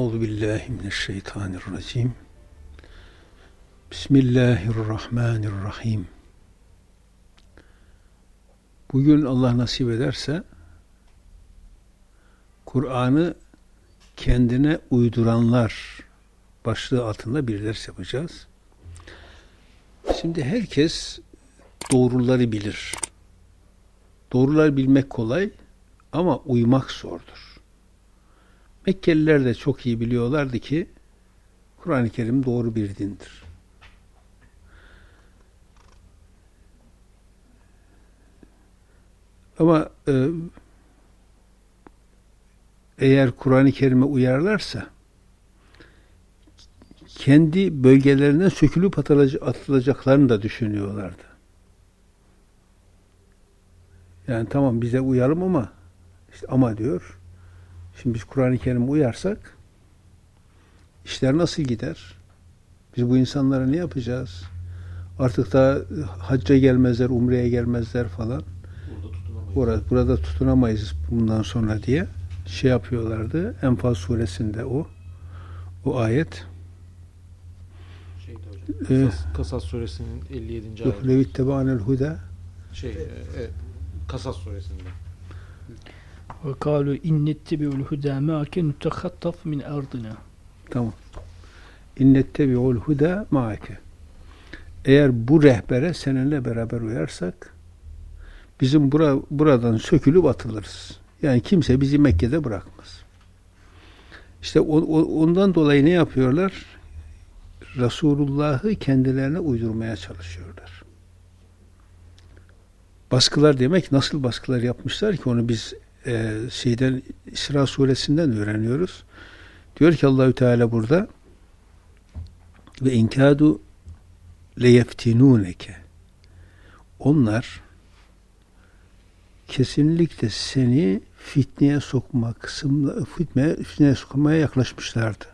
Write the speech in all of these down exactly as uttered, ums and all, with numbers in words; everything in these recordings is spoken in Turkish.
Euzu billahi mineşşeytanirracim. Bismillahirrahmanirrahim. Bugün Allah nasip ederse Kur'an'ı kendine uyduranlar başlığı altında bir ders yapacağız. Şimdi herkes doğruları bilir. Doğruları bilmek kolay ama uymak zordur. Mekkeliler de çok iyi biliyorlardı ki Kur'an-ı Kerim doğru bir dindir. Ama e, eğer Kur'an-ı Kerim'e uyarlarsa kendi bölgelerinden sökülüp atılacaklarını da düşünüyorlardı. Yani tamam bize uyalım ama işte ama diyor. Şimdi biz Kur'an-ı Kerim'e uyarsak işler nasıl gider? Biz bu insanlara ne yapacağız? Artık da hacca gelmezler, umreye gelmezler falan. Burada, burada tutunamayız bundan sonra diye şey yapıyorlardı. Enfal suresinde o o ayet. Şeyde hocam. Kasas, ee, Kasas suresinin elli yedinci ayeti. Levittebanel huda. Şey, e, evet. Kasas suresinde. Ve kâlu innettebi'ul hudâ mâke nutekhattaf min ardına. Tamam. İnnettebi'ul hudâ mâke. Eğer bu rehbere seninle beraber uyarsak bizim bura, buradan sökülüp atılırız. Yani kimse bizi Mekke'de bırakmaz. İşte o, o, ondan dolayı ne yapıyorlar? Resulullah'ı kendilerine uydurmaya çalışıyorlar. Baskılar demek nasıl baskılar yapmışlar ki onu biz e, şeyden İsra suresinden öğreniyoruz. Diyor ki Allahü Teala burada ve inkâdu leyeftinûneke. Onlar kesinlikle seni fitneye sokma kısımla fitneye, fitneye sokmaya yaklaşmışlardı.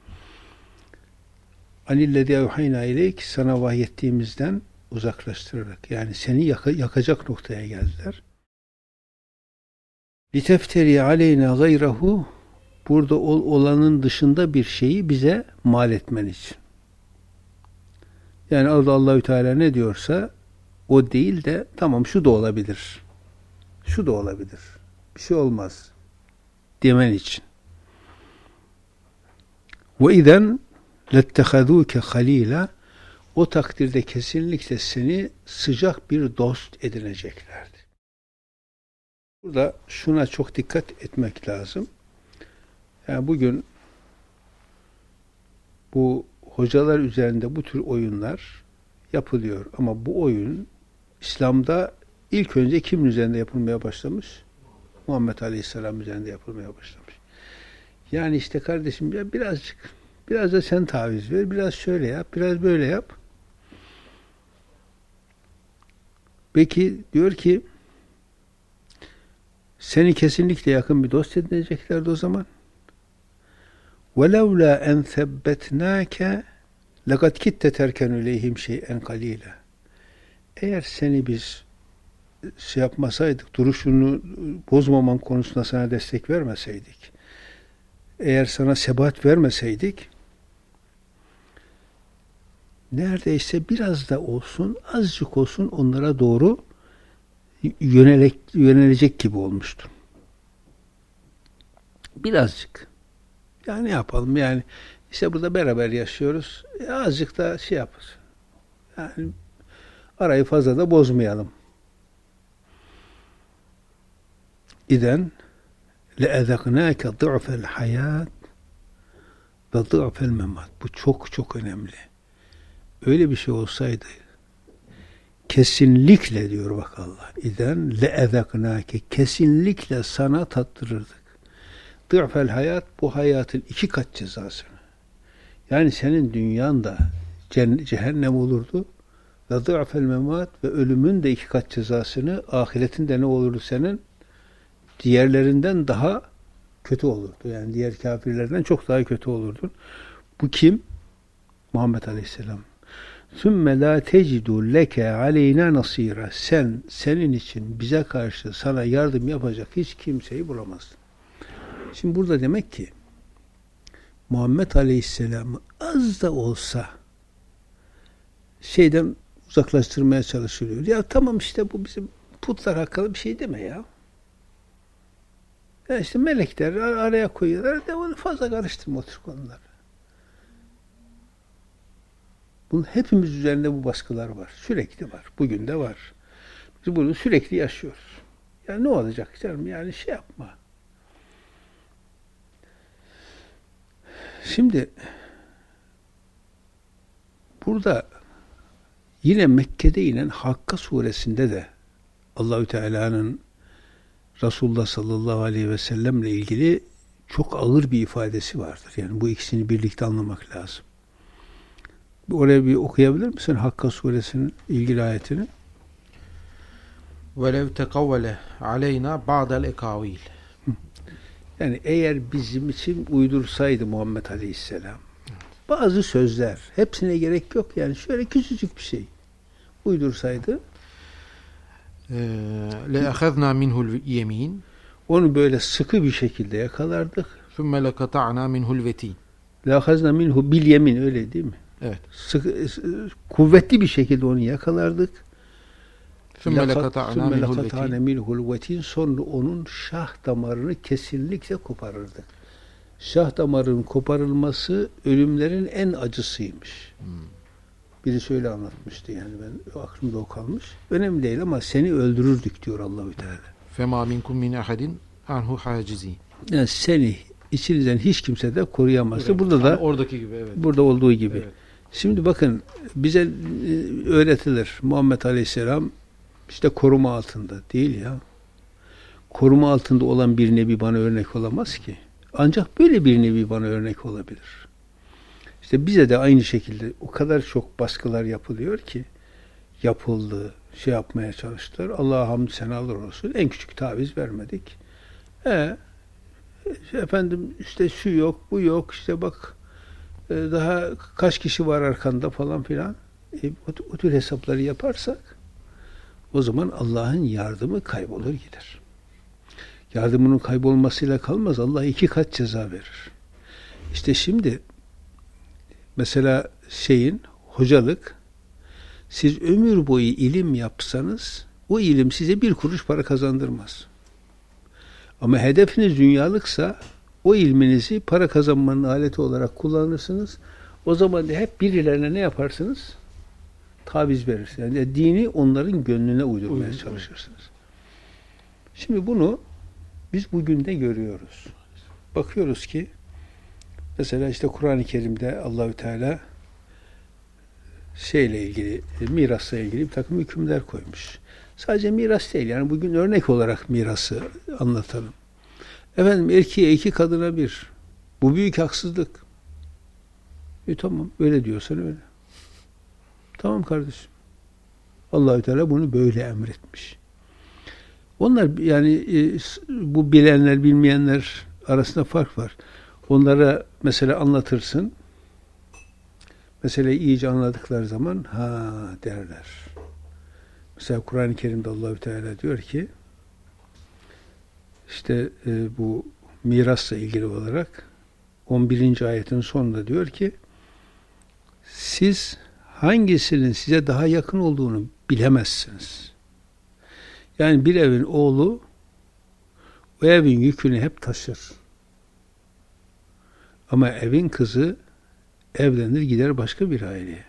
Anillezî evhayna ileyk sana vahyettiğimizden uzaklaştırarak yani seni yak- yakacak noktaya geldiler. Litefteri aleyna gayrehu burada ol, olanın dışında bir şeyi bize mal etmen için. Yani Allah Allahü Teala ne diyorsa o değil de tamam şu da olabilir. Şu da olabilir. Bir şey olmaz demen için. Ve izen lettehadûke halîlâ o takdirde kesinlikle seni sıcak bir dost edineceklerdi. Burada şuna çok dikkat etmek lazım. Yani bugün bu hocalar üzerinde bu tür oyunlar yapılıyor. Ama bu oyun İslam'da ilk önce kimin üzerinde yapılmaya başlamış? Muhammed Aleyhisselam üzerinde yapılmaya başlamış. Yani işte kardeşim ya birazcık biraz da sen taviz ver, biraz şöyle yap, biraz böyle yap. Peki diyor ki seni kesinlikle yakın bir dost edineceklerdi o zaman. وَلَوْلَا اَنْ ثَبَّتْنَاكَ لَقَدْ كِتَّ تَرْكَنُ اِلَيْهِمْ شَيْئًا قَلِيلًا. Eğer seni biz şey yapmasaydık, duruşunu bozmaman konusunda sana destek vermeseydik, eğer sana sebat vermeseydik, neredeyse biraz da olsun, azıcık olsun onlara doğru yönelek, yönelecek gibi olmuştu. Birazcık. Yani ne yapalım yani işte burada beraber yaşıyoruz. E azıcık da şey yapız. Yani arayı fazla da bozmayalım. İden le'ezeknâke ضُعْفَ الْحَيَاتِ ve ضُعْفَ الْمَمَاتِ. Bu çok çok önemli. Öyle bir şey olsaydı kesinlikle diyor bak Allah. İden le'ezeknâke kesinlikle sana tattırırdık. ضُعْفَ الْحَيَاتِ bu hayatın iki kat cezasını. Yani senin dünyan da cehennem olurdu ve ضُعْفَ الْمَمَاتِ ve ölümün de iki kat cezasını ahiretin de ne olurdu senin? Diğerlerinden daha kötü olurdu. Yani diğer kafirlerden çok daha kötü olurdun. Bu kim? Muhammed Aleyhisselam. ثُمَّ لَا تَجِدُوا لَكَ عَلَيْنَا نَصِيرًا. Sen, senin için bize karşı sana yardım yapacak hiç kimseyi bulamazsın. Şimdi burada demek ki Muhammed Aleyhisselam'ı az da olsa şeyden uzaklaştırmaya çalışılıyor. Ya tamam işte bu bizim putlar hakkında bir şey deme ya. Ya işte melekler ar- araya koyuyorlar da onu fazla karıştırma o tür konuları. Bunun hepimiz üzerinde bu baskılar var. Sürekli var. Bugün de var. Biz bunu sürekli yaşıyoruz. Yani ne olacak canım? Yani şey yapma. Şimdi burada yine Mekke'de inen Hakka suresinde de Allahü Teala'nın Resulullah sallallahu aleyhi ve sellemle ilgili çok ağır bir ifadesi vardır. Yani bu ikisini birlikte anlamak lazım. Oraya bir okuyabilir misin Hakka suresinin ilgili ayetini? وَلَوْ تَقَوَّلَ عَلَيْنَا بَعْدَ الْاَكَاوِيلِ. Yani eğer bizim için uydursaydı Muhammed Aleyhisselam bazı sözler, hepsine gerek yok yani şöyle küçücük bir şey uydursaydı لَأَخَذْنَا مِنْهُ الْيَمِينَ. Onu böyle sıkı bir şekilde yakalardık. ثُمَّ لَقَطَعْنَا مِنْهُ الْوَتِينَ. لَاخَزْنَا minhu bil yemin, öyle değil mi? Evet. Sıkı, kuvvetli bir şekilde onu yakalardık. ثُمَّ لَقَطَعْنَا مِنْهُ الْوَتِينَ. Sonra onun şah damarını kesinlikle koparırdık. Şah damarının koparılması ölümlerin en acısıymış. Hmm. Birisi öyle anlatmıştı yani, ben aklımda o kalmış. Önemli değil ama seni öldürürdük diyor Allahü Teala. فَمَا مِنْكُمْ مِنْ اَحَدٍ عَنْهُ حَاجِزِينَ. Yani seni içinizden hiç kimse de koruyamazdı. Evet. Burada da yani oradaki gibi, evet. Burada olduğu gibi. Evet. Şimdi bakın bize öğretilir. Muhammed Aleyhisselam işte koruma altında değil ya. Koruma altında olan bir nebi bana örnek olamaz ki. Ancak böyle bir nebi bana örnek olabilir. İşte bize de aynı şekilde o kadar çok baskılar yapılıyor ki, yapıldı, şey yapmaya çalıştılar. Allah'a hamd senalar olsun. En küçük taviz vermedik. E, efendim işte şu yok, bu yok, işte bak e, daha kaç kişi var arkanda falan filan. E, o, o tür hesapları yaparsak o zaman Allah'ın yardımı kaybolur gider. Yardımının kaybolmasıyla kalmaz. Allah iki kat ceza verir. İşte şimdi mesela şeyin, hocalık, siz ömür boyu ilim yapsanız o ilim size bir kuruş para kazandırmaz. Ama hedefiniz dünyalıksa o ilminizi para kazanmanın aleti olarak kullanırsınız. O zaman da hep birilerine ne yaparsınız? Taviz verirsiniz. Yani dini onların gönlüne uydurmaya Uygun. çalışırsınız. Şimdi bunu biz bugün de görüyoruz. Bakıyoruz ki mesela işte Kur'an-ı Kerim'de Allahü Teala şeyle ilgili, mirasla ilgili bir takım hükümler koymuş. Sadece miras değil. Yani bugün örnek olarak mirası anlatalım. Efendim erkeğe iki, kadına bir. Bu büyük haksızlık. E tamam, öyle diyorsan öyle. Tamam kardeşim. Allahü Teala bunu böyle emretmiş. Onlar yani e, bu bilenler bilmeyenler arasında fark var. Onlara mesela anlatırsın. Meseleyi iyice anladıkları zaman ha derler. Mesela Kur'an-ı Kerim'de Allahü Teala diyor ki işte e, bu mirasla ilgili olarak on birinci ayetin sonunda diyor ki siz hangisinin size daha yakın olduğunu bilemezsiniz. Yani bir evin oğlu o evin yükünü hep taşır. Ama evin kızı evlenir gider başka bir aileye.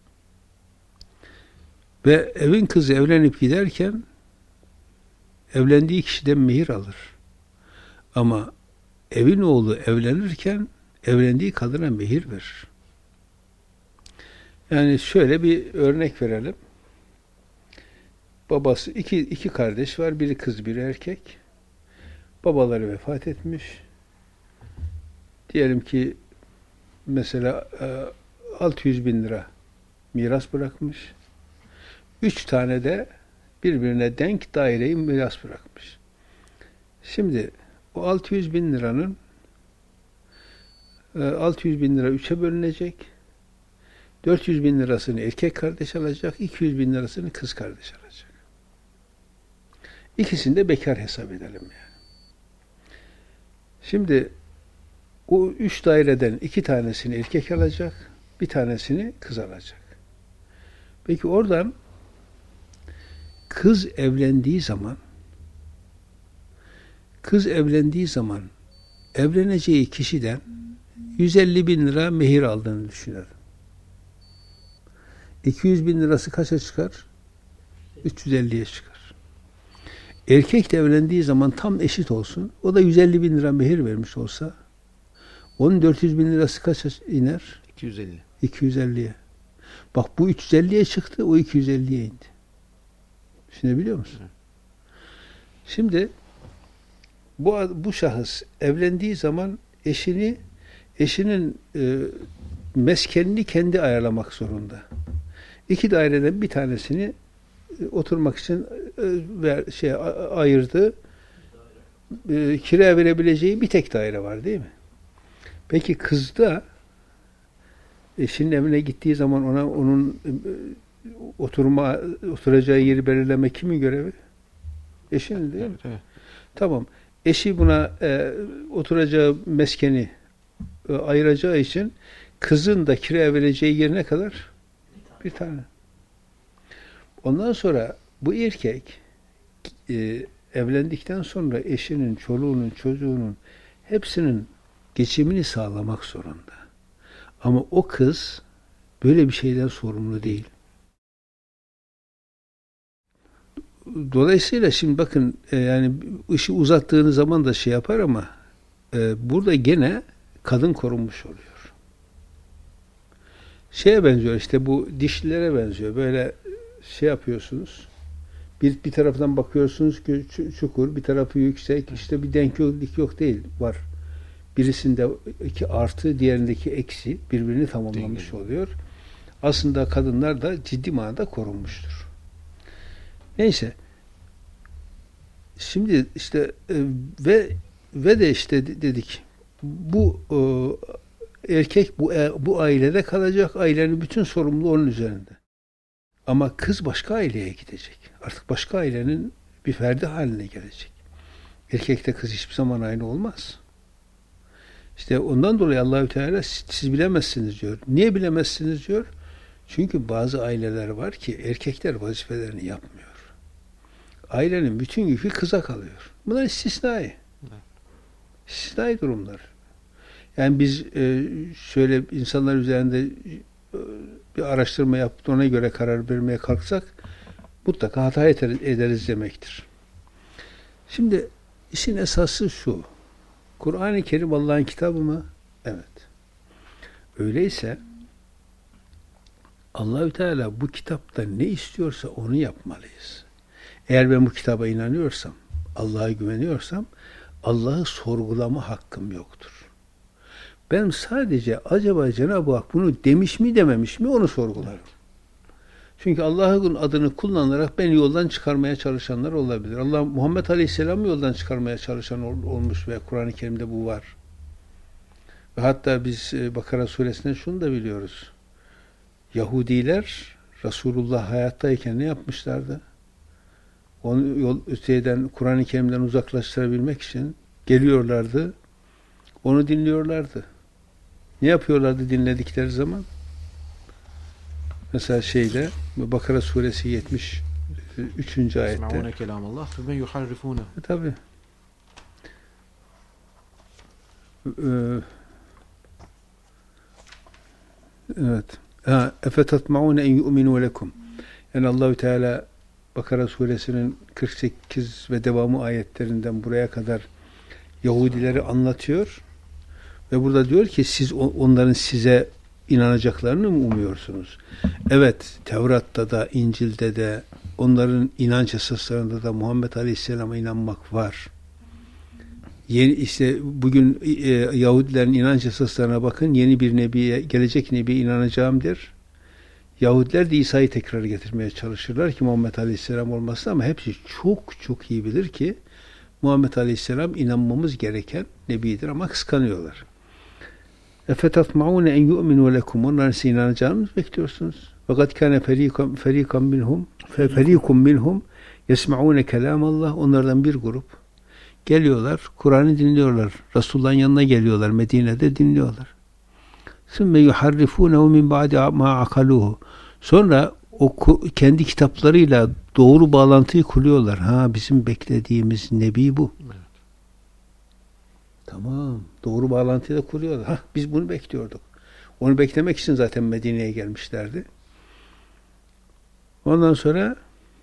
Ve evin kızı evlenip giderken evlendiği kişiden mehir alır. Ama evin oğlu evlenirken evlendiği kadına mehir verir. Yani şöyle bir örnek verelim. Babası, iki, iki kardeş var. Biri kız, biri erkek. Babaları vefat etmiş. Diyelim ki mesela altı yüz bin lira miras bırakmış. Üç tane de birbirine denk daireyi miras bırakmış. Şimdi o altı yüz bin liranın altı yüz bin lira üçe bölünecek. dört yüz bin lirasını erkek kardeş alacak, iki yüz bin lirasını kız kardeş alacak. İkisini de bekar hesap edelim yani. Şimdi O üç daireden iki tanesini erkek alacak, bir tanesini kız alacak. Peki oradan kız evlendiği zaman kız evlendiği zaman evleneceği kişiden yüz elli bin lira mehir aldığını düşünelim. iki yüz bin lirası kaça çıkar? üç yüz elliye çıkar. Erkek de evlendiği zaman tam eşit olsun. O da yüz elli bin lira mehir vermiş olsa onun dört yüz bin lirası kaça iner? iki yüz elli. iki yüz elliye. Bak bu üç yüz elliye çıktı, o iki yüz elliye indi. Düşünebiliyor musun? Evet. Şimdi bu bu şahıs evlendiği zaman eşini eşinin e, meskenini kendi ayarlamak zorunda. İki daireden bir tanesini e, oturmak için e, ver, şey a, ayırdı. E, kiraya verebileceği bir tek daire var değil mi? Peki kızda eşinin evine gittiği zaman ona onun e, oturma oturacağı yeri belirleme kimin görevi? Eşinin değil mi? Evet, evet. Tamam. Eşi buna e, oturacağı meskeni e, ayıracağı için kızın da kiraya vereceği yer ne kadar? Bir tane. Ondan sonra bu erkek e, evlendikten sonra eşinin, çoluğunun, çocuğunun hepsinin geçimini sağlamak zorunda. Ama o kız böyle bir şeyden sorumlu değil. Dolayısıyla şimdi bakın e, yani işi uzattığınız zaman da şey yapar ama e, burada gene kadın korunmuş oluyor. Şeye benziyor işte bu dişlilere benziyor. Böyle şey yapıyorsunuz. Bir, bir taraftan bakıyorsunuz ki çukur, bir tarafı yüksek. İşte bir denklik yok değil. Var. Birisinde iki artı, diğerindeki eksi birbirini tamamlamış Dengeli. oluyor. Aslında kadınlar da ciddi manada korunmuştur. Neyse. Şimdi işte e, ve ve de işte dedik bu e, erkek bu e, bu ailede kalacak. Ailenin bütün sorumluluğu onun üzerinde. Ama kız başka aileye gidecek. Artık başka ailenin bir ferdi haline gelecek. Erkekte kız hiçbir zaman aynı olmaz. İşte ondan dolayı Allahü Teala siz bilemezsiniz diyor. Niye bilemezsiniz diyor? Çünkü bazı aileler var ki erkekler vazifelerini yapmıyor. Ailenin bütün yükü kıza kalıyor. Bunlar istisnai. İstisnai durumlar. Yani biz e, şöyle insanlar üzerinde e, bir araştırma yapıp ona göre karar vermeye kalksak mutlaka hata ederiz demektir. Şimdi işin esası şu. Kur'an-ı Kerim Allah'ın kitabı mı? Evet. Öyleyse Allahü Teala bu kitapta ne istiyorsa onu yapmalıyız. Eğer ben bu kitaba inanıyorsam, Allah'a güveniyorsam Allah'ı sorgulama hakkım yoktur. Ben sadece acaba Cenab-ı Hak bunu demiş mi dememiş mi onu sorgularım. Çünkü Allah'ın adını kullanarak beni yoldan çıkarmaya çalışanlar olabilir. Allah Muhammed Aleyhisselam'ı yoldan çıkarmaya çalışan olmuş ve Kur'an-ı Kerim'de bu var. Ve hatta biz Bakara suresinde şunu da biliyoruz. Yahudiler Resulullah hayattayken ne yapmışlardı? Onu yol öteden Kur'an-ı Kerim'den uzaklaştırabilmek için geliyorlardı. Onu dinliyorlardı. Ne yapıyorlardı dinledikleri zaman? Mesela şeyde Bakara suresi yetmiş üçüncü ayette. Yesma'une kelamallah ve yuharrifune. Tabii. Ee, evet. Ha, efetatma'une en yu'minu lekum. Yani Allahü Teala Bakara suresinin kırk sekiz ve devamı ayetlerinden buraya kadar Yahudileri anlatıyor ve burada diyor ki siz onların size inanacaklarını mı umuyorsunuz? Evet, Tevrat'ta da, İncil'de de, onların inanç esaslarında da Muhammed Aleyhisselam'a inanmak var. Yeni işte bugün e, Yahudilerin inanç esaslarına bakın, yeni bir nebiye, gelecek nebiye inanacağım der. Yahudiler de İsa'yı tekrar getirmeye çalışırlar ki Muhammed Aleyhisselam olmasın ama hepsi çok çok iyi bilir ki Muhammed Aleyhisselam inanmamız gereken nebidir ama kıskanıyorlar. Efetatma'une en yu'minu lekum. Onların size inanacağını bekliyorsunuz. Fakat kâne ferîkan minhum ferikum minhum yesma'une kelâmallah. Onlardan bir grup Geliyorlar, Kur'an'ı dinliyorlar. Resulullah'ın yanına geliyorlar, Medine'de dinliyorlar. ثُمَّ يُحَرِّفُونَهُ مِنْ بَعْدِ مَا عَقَلُوهُ. Sonra o kendi kitaplarıyla doğru bağlantıyı kuruyorlar. Ha, bizim beklediğimiz Nebi bu. Evet. Tamam. Doğru bağlantıyı da kuruyorlar. Ha, biz bunu bekliyorduk. Onu beklemek için zaten Medine'ye gelmişlerdi. Ondan sonra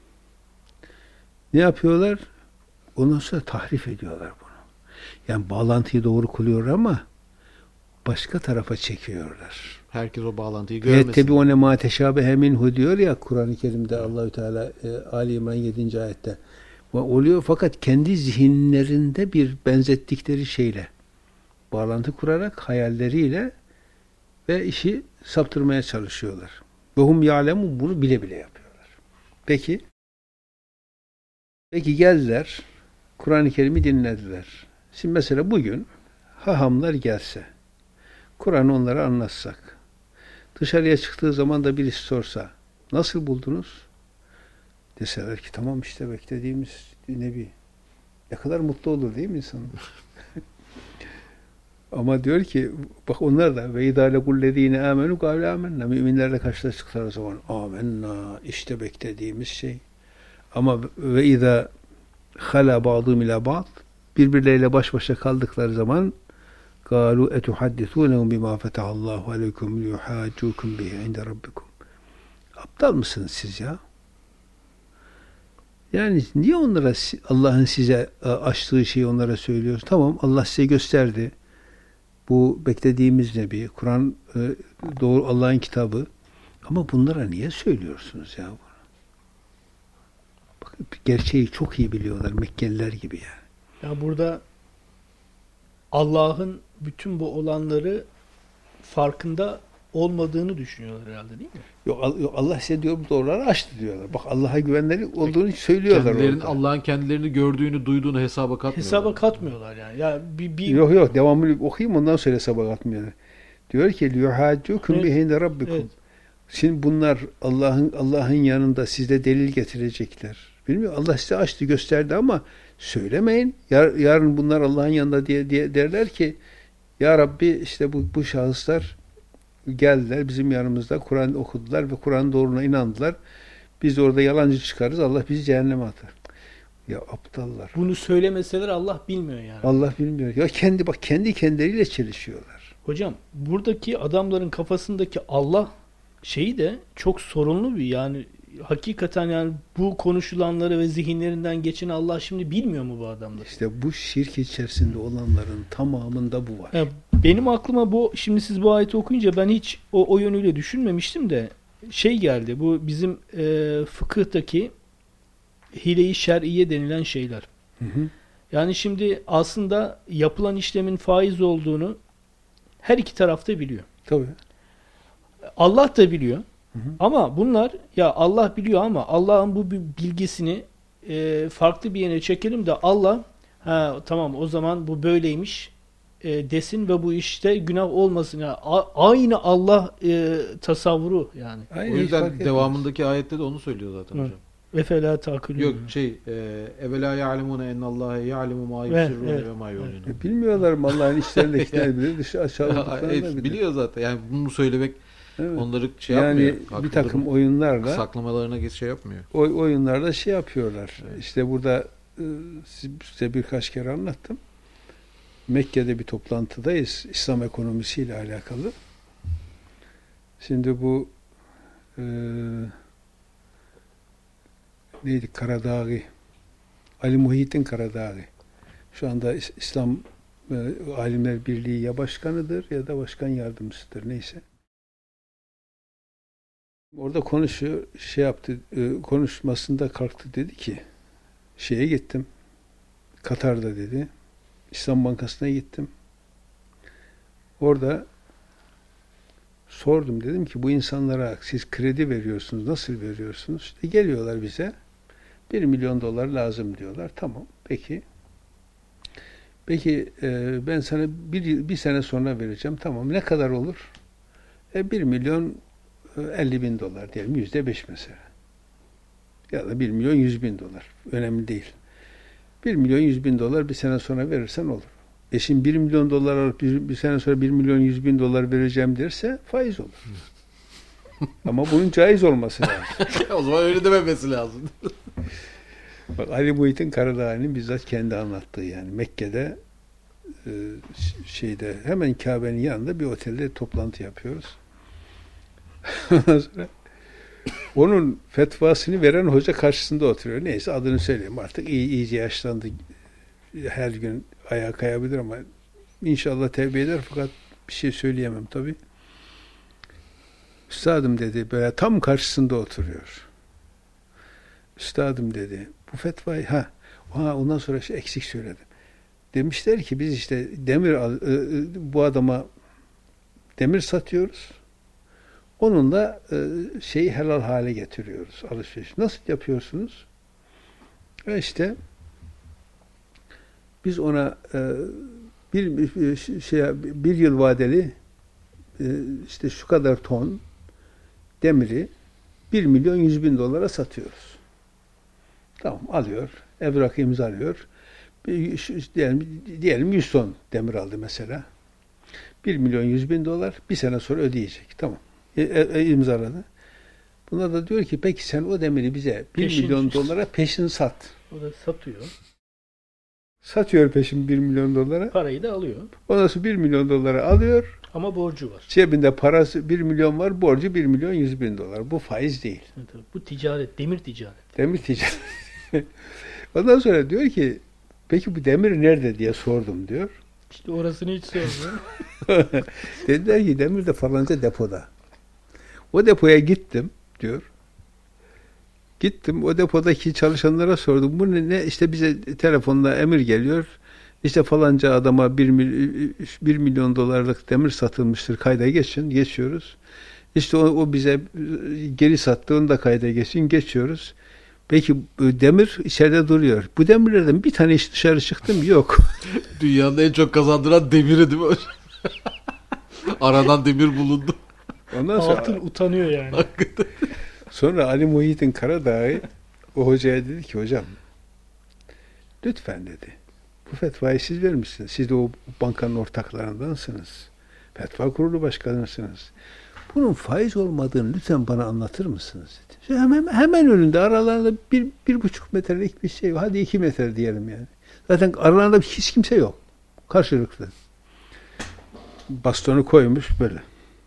ne yapıyorlar? Ondan sonra tahrif ediyorlar bunu. Yani bağlantıyı doğru kuruyor ama başka tarafa çekiyorlar. Herkes o bağlantıyı görmesin. Ettebi'une mâ teşâbehe minhu diyor ya Kur'an-ı Kerim'de Allahü Teala e, Ali İmran yedinci ayette. Ve oluyor fakat kendi zihinlerinde bir benzettikleri şeyle bağlantı kurarak hayalleriyle ve işi saptırmaya çalışıyorlar. Ve hum ya'lemun, bunu bile bile yapıyorlar. Peki Peki geldiler, Kur'an-ı Kerim'i dinlediler. Şimdi mesela bugün hahamlar gelse, Kur'an'ı onlara anlatsak, dışarıya çıktığı zaman da birisi sorsa, nasıl buldunuz? Deseler ki tamam işte beklediğimiz Nebi. Ne kadar mutlu olur değil mi insan? Ama diyor ki, bak onlar da ve idâ legullezîne âmenû gâlu âmennâ. Müminlerle karşılaştıkları zaman âmennâ, işte beklediğimiz şey. Ama ve izâ halâ ba'dûm ilâ ba'd, birbirleriyle baş başa kaldıkları zaman قالوا etuhaddithûnehum bimâ fetahallâhu aleykum liyuhâccûkum bihi inde rabbikum. Aptal mısınız siz ya? Yani niye onlara Allah'ın size açtığı şeyi onlara söylüyoruz? Tamam, Allah size gösterdi. Bu beklediğimiz Nebi, Kur'an doğru Allah'ın kitabı. Ama bunlara niye söylüyorsunuz ya? Bakın, gerçeği çok iyi biliyorlar Mekkeliler gibi yani. Ya burada Allah'ın bütün bu olanları farkında olmadığını düşünüyorlar herhalde, değil mi? Yok, Allah size diyor bu doğruları açtı diyorlar. Bak Allah'a güvenleri olduğunu söylüyorlar Kendilerinin orada. Allah'ın kendilerini gördüğünü, duyduğunu hesaba katmıyorlar. Hesaba katmıyorlar yani. Ya bir, bir... Yok yok, devamını okuyayım ondan sonra hesaba katmıyorlar. Diyor ki liyuhâccûkum Evet. bihi inde rabbikum. Evet. Şimdi bunlar Allah'ın Allah'ın yanında sizde delil getirecekler. Bilmiyorum, Allah size açtı, gösterdi ama söylemeyin. Yar, yarın bunlar Allah'ın yanında diye, diye derler ki ya Rabbi işte bu, bu şahıslar geldiler bizim yanımızda, Kur'an okudular ve Kur'an doğruluğuna inandılar. Biz de orada yalancı çıkarız. Allah bizi cehenneme atar. Ya aptallar. Bunu söylemeseler Allah bilmiyor yani. Allah bilmiyor. Ya kendi bak kendi kendileriyle çelişiyorlar. Hocam buradaki adamların kafasındaki Allah şeyi de çok sorunlu bir, yani hakikaten yani bu konuşulanları ve zihinlerinden geçen Allah şimdi bilmiyor mu bu adamlar? İşte bu şirk içerisinde olanların tamamında bu var. Ya benim aklıma bu, şimdi siz bu ayeti okuyunca ben hiç o, o yönüyle düşünmemiştim de şey geldi, bu bizim e, fıkıhtaki hile-i şer'iye denilen şeyler. Hı hı. Yani şimdi aslında yapılan işlemin faiz olduğunu her iki tarafta biliyor. Tabii. Allah da biliyor. Hı hı. Ama bunlar ya Allah biliyor ama Allah'ın bu bilgisini e, farklı bir yere çekelim de Allah ha tamam o zaman bu böyleymiş e, desin ve bu işte günah olmasın. Yani, a, aynı Allah e, tasavvuru yani. Aynen, O hiç yüzden fark devamındaki ayette de onu söylüyor zaten Hı. hocam. Efelâ takilûn. Yok şey e, evvelâ ya'lemûne ennallâhe ya'lemu mâ Evet, yusirrûne evet, ve mâ yu'linûn. E, bilmiyorlar mı Allah'ın işlerindekiler bilir, dışı aşağıladıklarını Evet, bilir. biliyor zaten. Yani bunu söylemek Evet. onları şey Yani yapmıyor. bir takım oyunlarla saklamalarına şey yapmıyor. oy, oyunlarda şey yapıyorlar. Evet. İşte burada e, size birkaç kere anlattım. Mekke'de bir toplantıdayız. İslam ekonomisiyle alakalı. Şimdi bu e, neydi? Karadağ'ı Ali Muhyiddin Karadağ'ı. Şu anda İslam e, Alimler Birliği ya başkanıdır ya da başkan yardımcısıdır. Neyse. Orada konuşuyor, şey yaptı, e, konuşmasında kalktı, dedi ki şeye gittim. Katar'da dedi. İslam Bankası'na gittim. Orada sordum, dedim ki bu insanlara siz kredi veriyorsunuz, nasıl veriyorsunuz? İşte geliyorlar bize, bir milyon dolar lazım diyorlar. Tamam, peki. Peki e, ben sana bir, bir sene sonra vereceğim. Tamam, ne kadar olur? E, bir milyon elli bin dolar diyelim, yüzde beş mesela. Ya da bir milyon yüz bin dolar. Önemli değil. bir milyon yüz bin dolar bir sene sonra verirsen olur. E şimdi bir milyon dolar alıp bir, bir sene sonra bir milyon yüz bin dolar vereceğim derse faiz olur. Ama bunun caiz olması lazım. O zaman öyle dememesi lazım. Bak, Ali Muhittin Karadağ'ın bizzat kendi anlattığı, yani Mekke'de e, şeyde hemen Kabe'nin yanında bir otelde toplantı yapıyoruz. Ondan sonra onun fetvasını veren hoca karşısında oturuyor. Neyse, adını söyleyeyim artık, iyi, iyice yaşlandı. Her gün ayağa kayabilir ama inşallah tevbe eder, fakat bir şey söyleyemem tabii. Üstadım dedi, böyle tam karşısında oturuyor. Üstadım dedi, bu fetvayı ha, ha ondan sonra şey eksik söyledim. Demişler ki biz işte demir bu adama demir satıyoruz. Onunla şeyi helal hale getiriyoruz, alışveriş. Nasıl yapıyorsunuz? E işte biz ona bir şey bir yıl vadeli işte şu kadar ton demiri bir milyon yüz bin dolara satıyoruz. Tamam, alıyor. Evrak imzalıyor. Diyelim, diyelim yüz ton demir aldı mesela. bir milyon yüz bin dolar bir sene sonra ödeyecek. Tamam. E, e, imzaladı. Buna da diyor ki peki sen o demiri bize bir Peşin, milyon dolara peşin sat. O da satıyor. Satıyor peşin bir milyon dolara. Parayı da alıyor. Ondan sonra bir milyon dolara alıyor. Ama borcu var. Cebinde parası bir milyon var, borcu bir milyon yüz bin dolar. Bu faiz değil. Evet, bu ticaret, demir ticaret. Demir ticaret. Ondan sonra diyor ki peki bu demir nerede diye sordum diyor. İşte orasını hiç sormuyor. Dediler ki demir de falanca depoda. O depoya gittim diyor. Gittim o depodaki çalışanlara sordum. Bu ne? İşte bize telefonla emir geliyor. İşte falanca adama bir, mil, bir milyon dolarlık demir satılmıştır. Kayda geçin. Geçiyoruz. İşte o, o bize geri sattı. Onu da kayda geçin. Geçiyoruz. Peki demir içeride duruyor. Bu demirlerden bir tane hiç dışarı çıktı mı? Yok. Dünyanın en çok kazandıran demiri değil mi hocam? Aradan demir bulundu. Ondan sonra, altın utanıyor yani. Sonra Ali Muhittin Karadağ'ı o hocaya dedi ki hocam lütfen dedi. Bu fetvayı siz vermişsiniz. Siz de o bankanın ortaklarındansınız. Fetva kurulu başkanısınız. Bunun faiz olmadığını lütfen bana anlatır mısınız dedi. Hemen, hemen önünde aralarında bir, bir buçuk metrelik bir şey var. Hadi iki metre diyelim yani. Zaten aralarında hiç kimse yok. Karşılıklı. Bastonu koymuş böyle.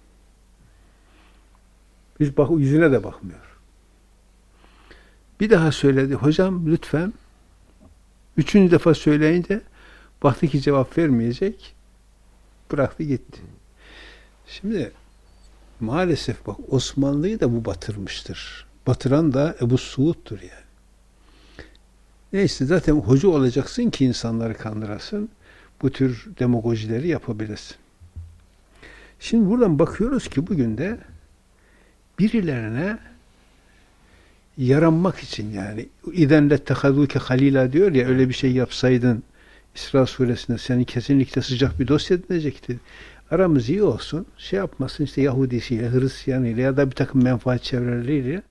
Yüz bak, yüzüne de bakmıyor. Bir daha söyledi. Hocam lütfen. Üçüncü defa söyleyince baktı ki cevap vermeyecek. Bıraktı gitti. Şimdi maalesef bak Osmanlı'yı da bu batırmıştır. Batıran da Ebu Suud'dur yani. Neyse zaten hoca olacaksın ki insanları kandırasın. Bu tür demagojileri yapabilirsin. Şimdi buradan bakıyoruz ki bugün de birilerine yaranmak için yani İden lettehaduke halila diyor ya, öyle bir şey yapsaydın İsra suresinde seni kesinlikle sıcak bir dost edinecekti. Aramız iyi olsun. Şey yapmasın işte Yahudisiyle, Hristiyanıyla ya da bir takım menfaat çevreleriyle.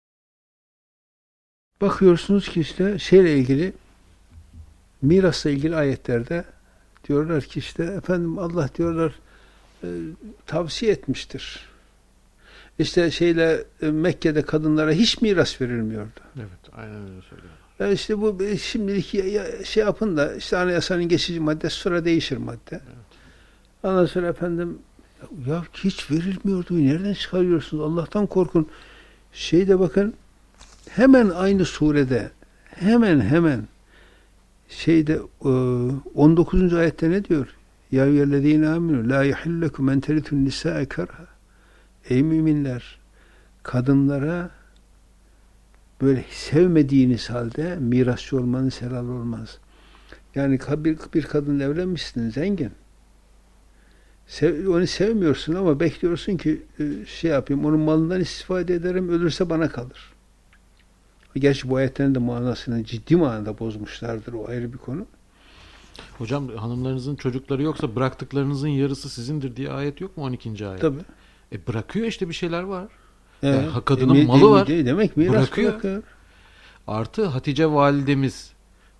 Bakıyorsunuz ki işte şeyle ilgili mirasla ilgili ayetlerde diyorlar ki işte efendim Allah diyorlar e, tavsiye etmiştir. İşte şeyle Mekke'de kadınlara hiç miras verilmiyordu. Evet, aynen öyle söylüyor. Yani işte bu şimdilik şey yapın da işte anayasanın geçici maddesi sonra değişir madde. Evet. Ondan sonra efendim ya hiç verilmiyordu. Nereden çıkarıyorsunuz? Allah'tan korkun. Şeyde bakın hemen aynı surede hemen hemen şeyde on dokuzuncu ayette ne diyor? Ya eyyühellezîne âmenû lâ yahillekum en teritun nisâe kerha. Ey müminler, kadınlara böyle sevmediğiniz halde mirasçı olmanız helal olmaz. Yani bir, bir kadınla evlenmişsin, zengin. Sev, onu sevmiyorsun ama bekliyorsun ki şey yapayım, onun malından istifade ederim, ölürse bana kalır. Gerçi bu ayetlerin de manasını ciddi manada bozmuşlardır, o ayrı bir konu. Hocam hanımlarınızın çocukları yoksa bıraktıklarınızın yarısı sizindir diye ayet yok mu on ikinci ayet? Tabii. E bırakıyor işte, bir şeyler var. Evet. Yani kadının e, malı var. Demek miras bırakıyor. bırakıyor. Artı Hatice validemiz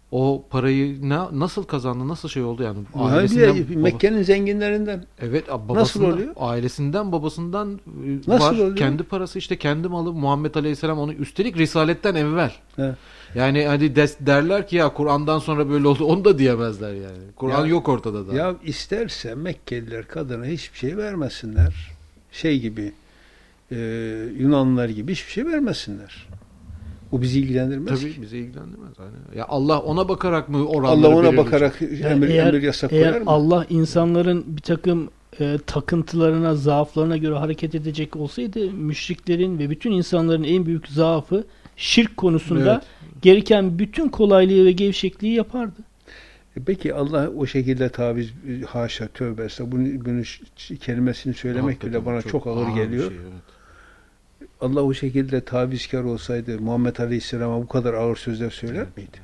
O parayı ne, nasıl kazandı, nasıl şey oldu yani? Yani Ailesinden, bir- baba- Mekke'nin zenginlerinden. evet, babasından, Nasıl oluyor? ailesinden, babasından e, Nasıl var. oluyor? Kendi parası, işte kendi malı. Muhammed Aleyhisselam onu, üstelik Risaletten evvel. He. Yani hani des, derler ki ya Kur'an'dan sonra böyle oldu. Onu da diyemezler yani. Kur'an Ya- yok ortada da. Ya isterse Mekkeliler kadına hiçbir şey vermesinler. Şey gibi e, Yunanlılar gibi hiçbir şey vermesinler. O bizi ilgilendirmez Tabii ki. bizi ilgilendirmez. Yani. Ya Allah ona bakarak mı oranları Allah ona belirleyecek? bakarak Yani emir, eğer, emir yasak eğer koyar mı? Allah insanların bir takım e, takıntılarına, zaaflarına göre hareket edecek olsaydı, müşriklerin ve bütün insanların en büyük zaafı şirk konusunda Evet. gereken bütün kolaylığı ve gevşekliği yapardı. E Peki Allah o şekilde taviz, haşa, tövbe estağfurullah, bunu, bunu ş- kelimesini söylemek Hakikaten bile bana çok, ağır, bir geliyor. şey, evet. Allah o şekilde tavizkar olsaydı Muhammed Aleyhisselam'a bu kadar ağır sözler söyler Evet. miydi?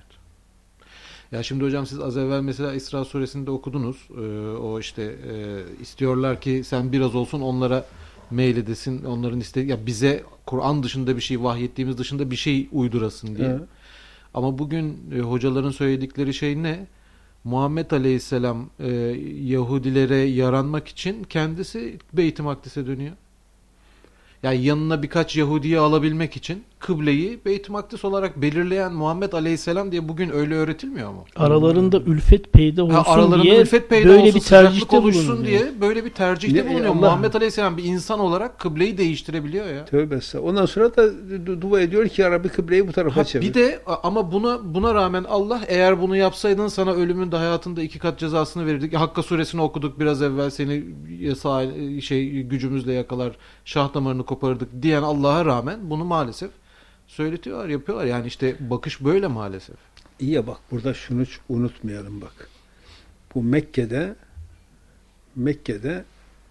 Ya şimdi hocam siz az evvel mesela İsra suresinde okudunuz. Ee, o işte e, istiyorlar ki sen biraz olsun onlara meyledesin. Onların istediği, ya bize Kur'an dışında bir şey, vahyettiğimiz dışında bir şey uydurasın diye. He. Ama bugün e, hocaların söyledikleri şey ne? Muhammed Aleyhisselam e, Yahudilere yaranmak için kendisi Beyt-i Makdis'e dönüyor. Yani yanına birkaç Yahudi'yi alabilmek için kıbleyi Beyt-i Makdis olarak belirleyen Muhammed Aleyhisselam diye bugün öyle öğretilmiyor mu? Aralarında ülfet peyda olsun Ha, aralarında diye ülfet peyda böyle olsun, bir sıcaklık tercihte oluşsun bulunuyor. diye böyle bir tercihte Ne- bulunuyor. Allah- Muhammed Aleyhisselam bir insan olarak kıbleyi değiştirebiliyor ya. Tövbe estağfurullah. Ondan sonra da du- dua ediyor ki ya Rabbi kıbleyi bu tarafa Ha, çevir. bir de a- ama buna buna rağmen Allah, eğer bunu yapsaydın sana ölümün de hayatında iki kat cezasını verirdik. Hakka suresini okuduk biraz evvel, seni yasa şey gücümüzle yakalar, şah damarını koparırdık diyen Allah'a rağmen bunu maalesef söyletiyorlar, yapıyorlar. Yani işte bakış böyle maalesef. İyi ya bak, burada şunu ç- unutmayalım bak. Bu Mekke'de Mekke'de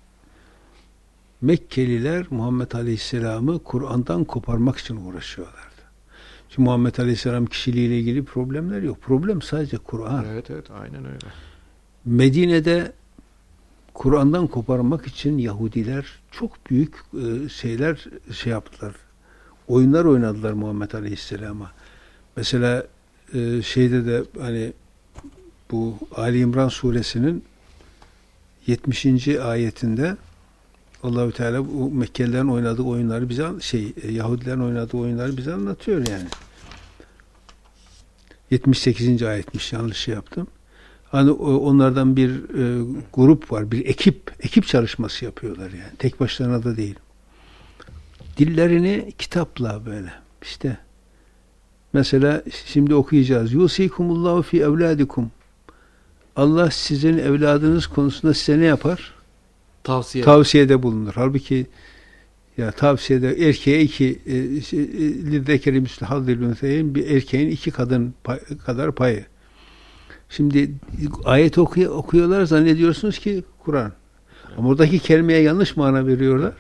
Mekkeliler Muhammed Aleyhisselam'ı Kur'an'dan koparmak için uğraşıyorlardı. Şimdi Muhammed Aleyhisselam kişiliğiyle ilgili problemler yok. Problem sadece Kur'an. Evet evet, aynen öyle. Medine'de Kur'an'dan koparmak için Yahudiler çok büyük e, şeyler şey yaptılar. Oyunlar oynadılar Muhammed Aleyhisselam'a. Mesela e, şeyde de hani bu Ali İmran suresinin yetmişinci ayetinde Allahü Teala bu Mekkelilerin oynadığı oyunları bize şey e, Yahudilerin oynadığı oyunları bize anlatıyor yani. yetmiş sekizinci ayetmiş, yanlış şey yaptım. Hani onlardan bir e, grup var, bir ekip, ekip çalışması yapıyorlar yani. Tek başlarına da değil. Dillerini kitapla böyle işte. Mesela şimdi okuyacağız. Yusikumullahu fi evladikum. Allah sizin evladınız konusunda size ne yapar? Tavsiye. Tavsiyede bulunur. Halbuki ya tavsiyede erkeğe iki lidekeri müslü hadil bir erkeğin iki kadın pay, kadar payı. Şimdi ayet okuy okuyorlar, zannediyorsunuz ki Kur'an. Ama oradaki kelimeye yanlış mana veriyorlar.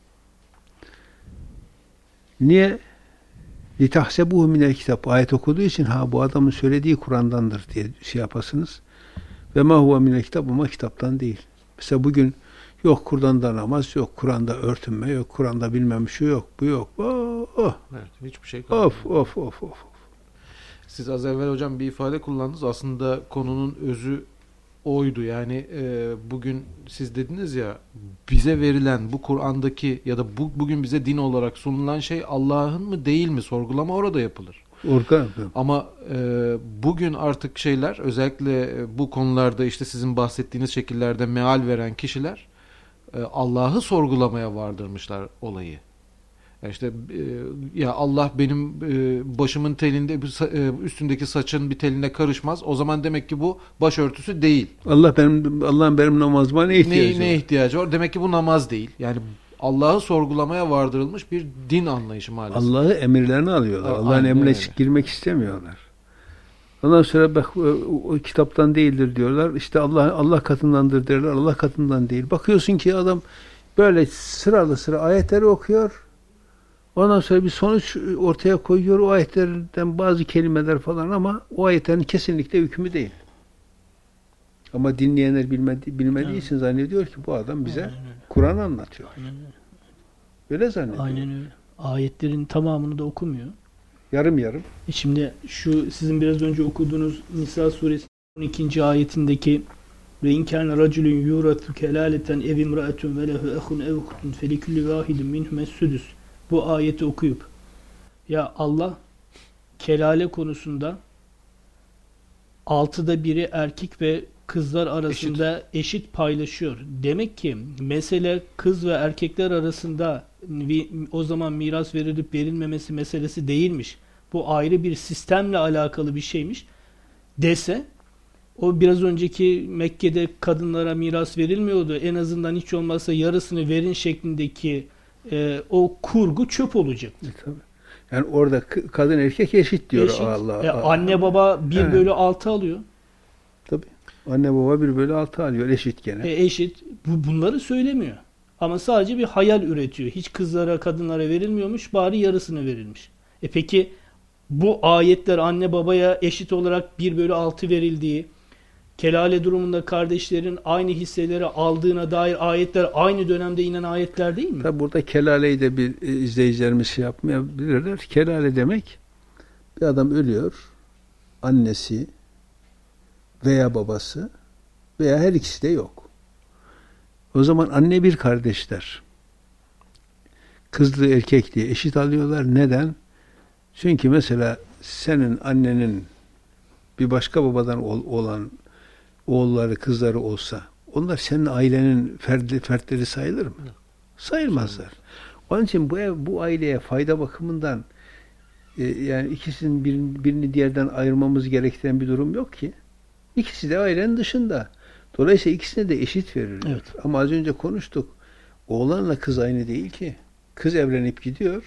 Niye? Litahsebuhu minel kitap. Ayet okuduğu için ha bu adamın söylediği Kur'an'dandır diye şey yapasınız. Ve ma huve minel kitap, ama kitaptan değil. Mesela bugün yok Kur'an'da namaz, yok Kur'an'da örtünme, yok Kur'an'da bilmem şu yok, bu yok. Oh, oh. Evet, hiçbir şey kalmadı. Of of of of. Siz az evvel hocam bir ifade kullandınız. Aslında konunun özü oydu. Yani e, bugün siz dediniz ya, bize verilen bu Kur'an'daki ya da bu, bugün bize din olarak sunulan şey Allah'ın mı değil mi sorgulama orada yapılır. Organ. Ama e, bugün artık şeyler, özellikle bu konularda işte sizin bahsettiğiniz şekillerde meal veren kişiler e, Allah'ı sorgulamaya vardırmışlar olayı. Yani işte e, ya Allah benim e, başımın telinde e, üstündeki saçın bir teline karışmaz. O zaman demek ki bu başörtüsü değil. Allah benim Allah'ın benim namazıma ne ihtiyacı ne, ne var? ihtiyacı var? Demek ki bu namaz değil. Yani Allah'ı sorgulamaya vardırılmış bir din anlayışı maalesef. Allah'ı emirlerini alıyorlar. A- Allah'ın aynen emrine öyle. girmek istemiyorlar. Ondan sonra bak o, o kitaptan değildir diyorlar. İşte Allah Allah katındandır derler. Allah katından değil. Bakıyorsun ki adam böyle sıralı sıra ayetleri okuyor. Ondan sonra bir sonuç ortaya koyuyor. O ayetlerden bazı kelimeler falan, ama o ayetlerin kesinlikle hükmü değil. Ama dinleyenler bilmedi, bilmediği Evet. için zannediyor ki bu adam bize Aynen öyle. Kur'an anlatıyor. Aynen öyle. Öyle zannediyor. Aynen öyle. Ayetlerin tamamını da okumuyor. Yarım yarım. E şimdi şu sizin biraz önce okuduğunuz Nisa suresi on ikinci ayetindeki ve inkâne racülün yuratu kelâleten ev imraetun ve lehu ehun ev uhtun felikulli vâhidin minhume südüs. Bu ayeti okuyup ya Allah kelale konusunda altıda biri erkek ve kızlar arasında eşit. eşit paylaşıyor. Demek ki mesele kız ve erkekler arasında o zaman miras verilip verilmemesi meselesi değilmiş. Bu ayrı bir sistemle alakalı bir şeymiş dese, o biraz önceki Mekke'de kadınlara miras verilmiyordu. En azından hiç olmazsa yarısını verin şeklindeki e, o kurgu çöp olacak. E, tabii. Yani orada kadın erkek eşit diyor eşit. Allah. E, anne baba bir bölü altı alıyor. Tabii. Anne baba bir bölü altı alıyor. Eşit gene. E, eşit. Bu, bunları söylemiyor. Ama sadece bir hayal üretiyor. Hiç kızlara, kadınlara verilmiyormuş. Bari yarısını verilmiş. E peki bu ayetler anne babaya eşit olarak bir bölü altı verildiği, kelale durumunda kardeşlerin aynı hisseleri aldığına dair ayetler aynı dönemde inen ayetler değil mi? Tabi burada kelaleyi de bir izleyicilerimiz şey yapmayabilirler. Kelale demek bir adam ölüyor. Annesi veya babası veya her ikisi de yok. O zaman anne bir kardeşler. Kızlı erkekli eşit alıyorlar. Neden? Çünkü mesela senin annenin bir başka babadan olan oğulları, kızları olsa onlar senin ailenin fertli, fertleri sayılır mı? Sayılmazlar. Onun için bu ev, bu aileye fayda bakımından e, yani ikisinin birini, birini diğerden ayırmamız gerektiren bir durum yok ki. İkisi de ailenin dışında. Dolayısıyla ikisine de eşit verirler. Evet. Ama az önce konuştuk. Oğlanla kız aynı değil ki. Kız evlenip gidiyor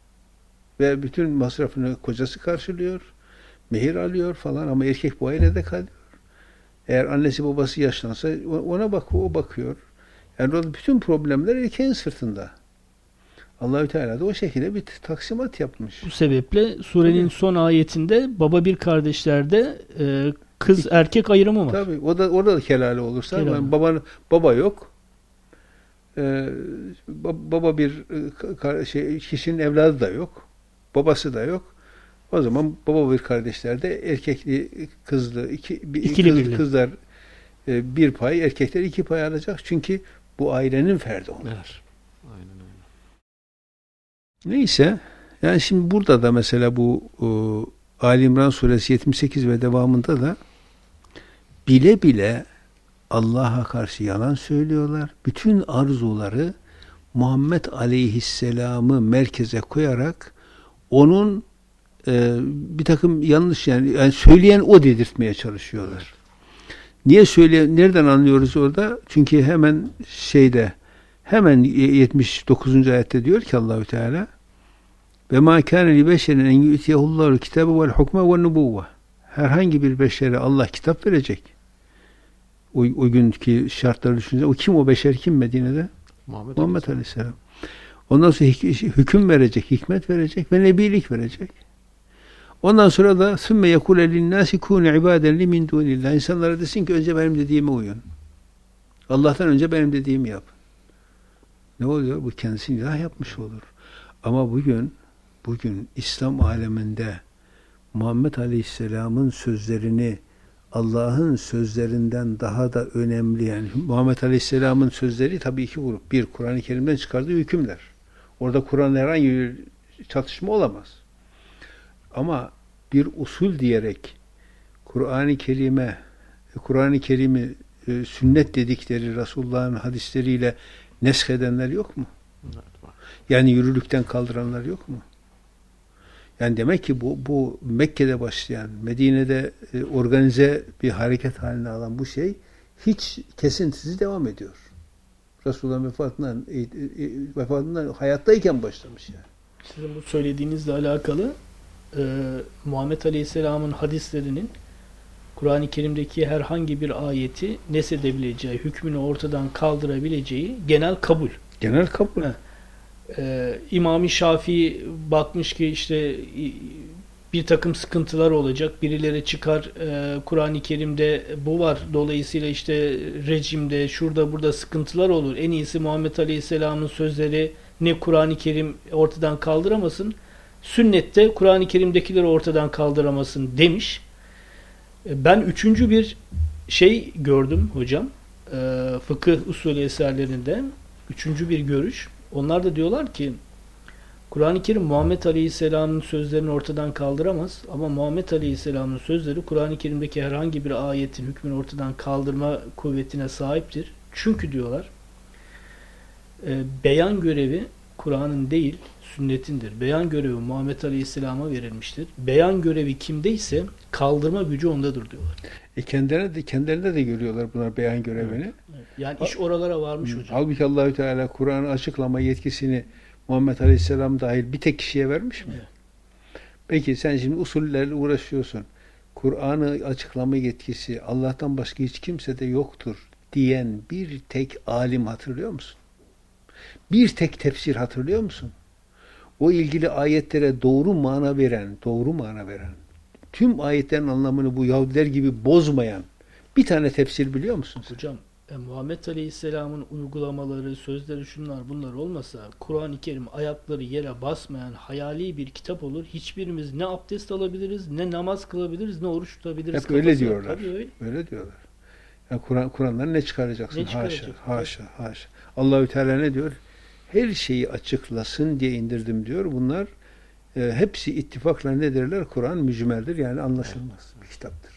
ve bütün masrafını kocası karşılıyor. Mehir alıyor falan ama erkek bu ailede kalıyor. Eğer annesi babası yaşlansa ona bak, o bakıyor. Yani orada bütün problemler erkeğin sırtında. Allahü Teala da o şekilde bir taksimat yapmış. Bu sebeple surenin Tabii. son ayetinde baba bir kardeşlerde e, kız erkek ayrımı var. Tabii. O da orada da kelale olursa Kelale. Yani baba baba yok. Ee, baba bir şey, kişinin evladı da yok. Babası da yok. O zaman baba bir kardeşlerde erkekli kızlı iki bir, kız, kızlar e, bir pay, erkekler iki pay alacak. Çünkü bu ailenin ferdi onlar. Evet. Aynen öyle. Neyse, yani şimdi burada da mesela bu o, Ali İmran suresi yetmiş sekiz ve devamında da bile bile Allah'a karşı yalan söylüyorlar. Bütün arzuları Muhammed Aleyhisselam'ı merkeze koyarak onun e, bir takım yanlış yani, yani söyleyen o dedirtmeye çalışıyorlar. Niye söyleyen? Nereden anlıyoruz orada? Çünkü hemen şeyde hemen yetmiş dokuzuncu ayette diyor ki Allahü Teala ve ma kana li beşerin en yu'tiyehullahu kitabe vel hukme ve nubuvve. Herhangi bir beşere Allah kitap verecek. O, o günkü şartları düşününce o kim o beşer kim Medine'de? Muhammed, Muhammed Aleyhisselam. Ondan sonra hüküm verecek, hikmet verecek ve nebilik verecek. Ondan sonra da sümme yekule linnâsi kûne ibâden li min dûnillah. İnsanlara desin ki önce benim dediğime uyun. Allah'tan önce benim dediğimi yap. Ne oluyor? Bu kendisini ilah yapmış olur. Ama bugün bugün İslam aleminde Muhammed Aleyhisselam'ın sözlerini Allah'ın sözlerinden daha da önemli yani Muhammed Aleyhisselam'ın sözleri tabii iki grup. Bir, Kur'an-ı Kerim'den çıkardığı hükümler. Orada Kur'an'la herhangi bir çatışma olamaz. Ama bir usul diyerek Kur'an-ı Kerim'e Kur'an-ı Kerim'i e, sünnet dedikleri Resulullah'ın hadisleriyle nesk edenler yok mu? Yani yürürlükten kaldıranlar yok mu? Yani demek ki bu, bu Mekke'de başlayan, Medine'de e, organize bir hareket haline alan bu şey hiç kesintisiz devam ediyor. Resulullah'ın vefatından, e, e, vefatından hayattayken başlamış yani. Sizin bu söylediğinizle alakalı e, Muhammed Aleyhisselam'ın hadislerinin Kur'an-ı Kerim'deki herhangi bir ayeti nesedebileceği, hükmünü ortadan kaldırabileceği genel kabul. Genel kabul. Ha. Ee, İmam-ı Şafii bakmış ki işte bir takım sıkıntılar olacak. Birileri çıkar e, Kur'an-ı Kerim'de bu var. Dolayısıyla işte rejimde şurada burada sıkıntılar olur. En iyisi Muhammed Aleyhisselam'ın sözleri ne Kur'an-ı Kerim ortadan kaldıramasın Sünnette Kur'an-ı Kerim'dekileri ortadan kaldıramasın demiş. Ben üçüncü bir şey gördüm hocam. E, fıkıh usulü eserlerinde. Üçüncü bir görüş. Onlar da diyorlar ki Kur'an-ı Kerim Muhammed Aleyhisselam'ın sözlerini ortadan kaldıramaz ama Muhammed Aleyhisselam'ın sözleri Kur'an-ı Kerim'deki herhangi bir ayetin hükmünü ortadan kaldırma kuvvetine sahiptir. Çünkü diyorlar e, beyan görevi Kur'an'ın değil sünnetindir. Beyan görevi Muhammed Aleyhisselam'a verilmiştir. Beyan görevi kimdeyse kaldırma gücü ondadır diyorlar. E kendilerine de, kendilerine de görüyorlar bunlar beyan görevini. Evet, evet. Yani iş oralara varmış hocam. Halbuki Allahü Teala Kur'an'ı açıklama yetkisini Muhammed Aleyhisselam dahil bir tek kişiye vermiş mi? Evet. Peki sen şimdi usullerle uğraşıyorsun. Kur'an'ı açıklama yetkisi Allah'tan başka hiç kimsede yoktur diyen bir tek alim hatırlıyor musun? Bir tek tefsir hatırlıyor musun? O ilgili ayetlere doğru mana veren, doğru mana veren, tüm ayetlerin anlamını bu Yahudiler gibi bozmayan bir tane tefsir biliyor musun sen? Hocam e, Muhammed Aleyhisselam'ın uygulamaları, sözleri şunlar bunlar olmasa Kur'an-ı Kerim ayakları yere basmayan hayali bir kitap olur. Hiçbirimiz ne abdest alabiliriz, ne namaz kılabiliriz, ne oruç tutabiliriz. Hep öyle Kafası- diyorlar. Tabii öyle. Öyle diyorlar. Yani Kur'an Kur'an'dan ne çıkaracaksın? Ne çıkaracak? Haşa, haşa, haşa. Allahü Teala ne diyor? Her şeyi açıklasın diye indirdim diyor. Bunlar e, hepsi ittifakla ne derler? Kur'an mücmeldir. Yani anlaşılmaz bir kitaptır.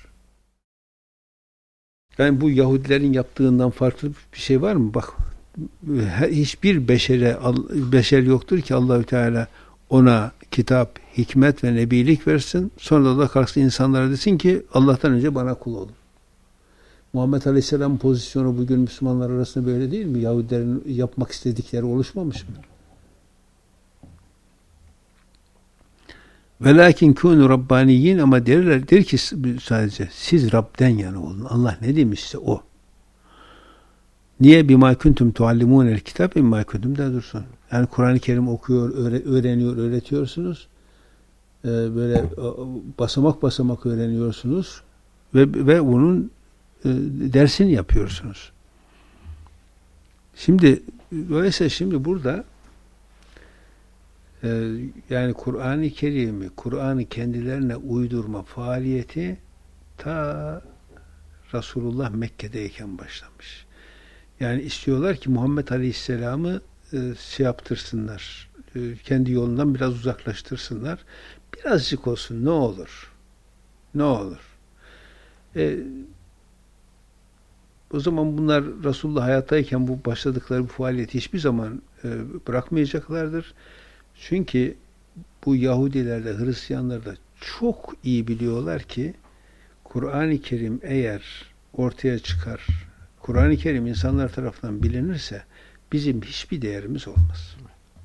Yani bu Yahudilerin yaptığından farklı bir şey var mı? Bak hiçbir beşere beşer yoktur ki Allahü Teala ona kitap, hikmet ve nebilik versin. Sonra da kalksın insanlara desin ki Allah'tan önce bana kul olun. Muhammed Aleyhisselam'ın pozisyonu bugün Müslümanlar arasında böyle değil mi? Yahudilerin yapmak istedikleri oluşmamış mı? Velakin kûnû rabbaniyin ama derler der ki sadece siz Rab'den yana olun. Allah ne demişse o. Niye bima kuntum tuallimunel kitap bima kuntum da dursun. Yani Kur'an-ı Kerim okuyor, öğreniyor, öğretiyorsunuz. Ee, böyle basamak basamak öğreniyorsunuz ve ve bunun e, dersini yapıyorsunuz. Şimdi dolayısıyla şimdi burada e, yani Kur'an-ı Kerim'i, Kur'an'ı kendilerine uydurma faaliyeti ta Resulullah Mekke'deyken başlamış. Yani istiyorlar ki Muhammed Aleyhisselam'ı e, şey yaptırsınlar. E, kendi yolundan biraz uzaklaştırsınlar. Birazcık olsun ne olur. Ne olur. E, o zaman bunlar Resulullah hayattayken bu başladıkları bu faaliyeti hiçbir zaman e, bırakmayacaklardır. Çünkü bu Yahudiler de Hristiyanlar da çok iyi biliyorlar ki Kur'an-ı Kerim eğer ortaya çıkar, Kur'an-ı Kerim insanlar tarafından bilinirse bizim hiçbir değerimiz olmaz.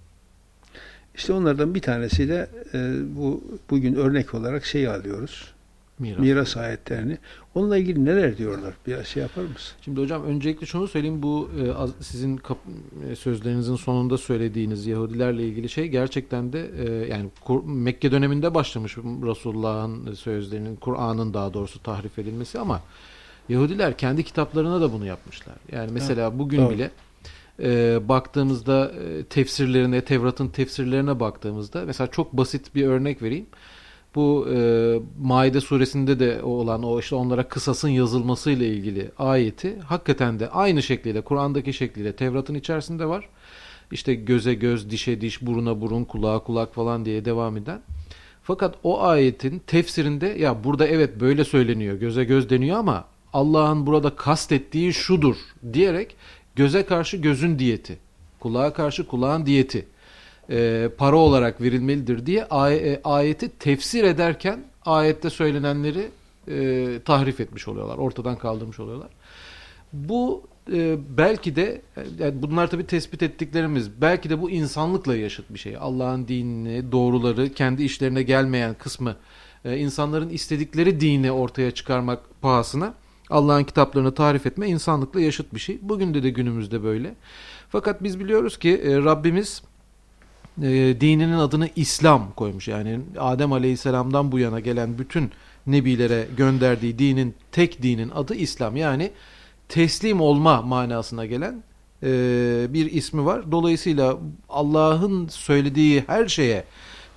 İşte onlardan bir tanesi de e, bu bugün örnek olarak şeyi alıyoruz. Miras, Miras ayetlerini. Onunla ilgili neler diyorlar? Bir şey yapar mısın? Şimdi hocam öncelikle şunu söyleyeyim. Bu e, sizin kap, e, sözlerinizin sonunda söylediğiniz Yahudilerle ilgili şey gerçekten de e, yani Kur, Mekke döneminde başlamış Resulullah'ın sözlerinin, Kur'an'ın daha doğrusu tahrif edilmesi ama Yahudiler kendi kitaplarına da bunu yapmışlar. Yani mesela evet, bugün doğru. bile e, baktığımızda e, tefsirlerine, Tevrat'ın tefsirlerine baktığımızda mesela çok basit bir örnek vereyim. Bu e, Maide suresinde de olan o işte onlara kısasın yazılmasıyla ilgili ayeti hakikaten de aynı şekliyle Kur'an'daki şekliyle Tevrat'ın içerisinde var. İşte göze göz, dişe diş, buruna burun, kulağa kulak falan diye devam eden. Fakat o ayetin tefsirinde ya burada evet böyle söyleniyor, göze göz deniyor ama Allah'ın burada kastettiği şudur diyerek göze karşı gözün diyeti, kulağa karşı kulağın diyeti e, para olarak verilmelidir diye ay- ayeti tefsir ederken ayette söylenenleri e, tahrif etmiş oluyorlar, ortadan kaldırmış oluyorlar. Bu e, belki de yani bunlar tabii tespit ettiklerimiz, belki de bu insanlıkla yaşıt bir şey. Allah'ın dinini, doğruları, kendi işlerine gelmeyen kısmı e, insanların istedikleri dini ortaya çıkarmak pahasına Allah'ın kitaplarını tarif etme insanlıkla yaşıt bir şey. Bugün de de günümüzde böyle. Fakat biz biliyoruz ki e, Rabbimiz e, dininin adını İslam koymuş. Yani Adem Aleyhisselam'dan bu yana gelen bütün nebilere gönderdiği dinin, tek dinin adı İslam. Yani teslim olma manasına gelen e, bir ismi var. Dolayısıyla Allah'ın söylediği her şeye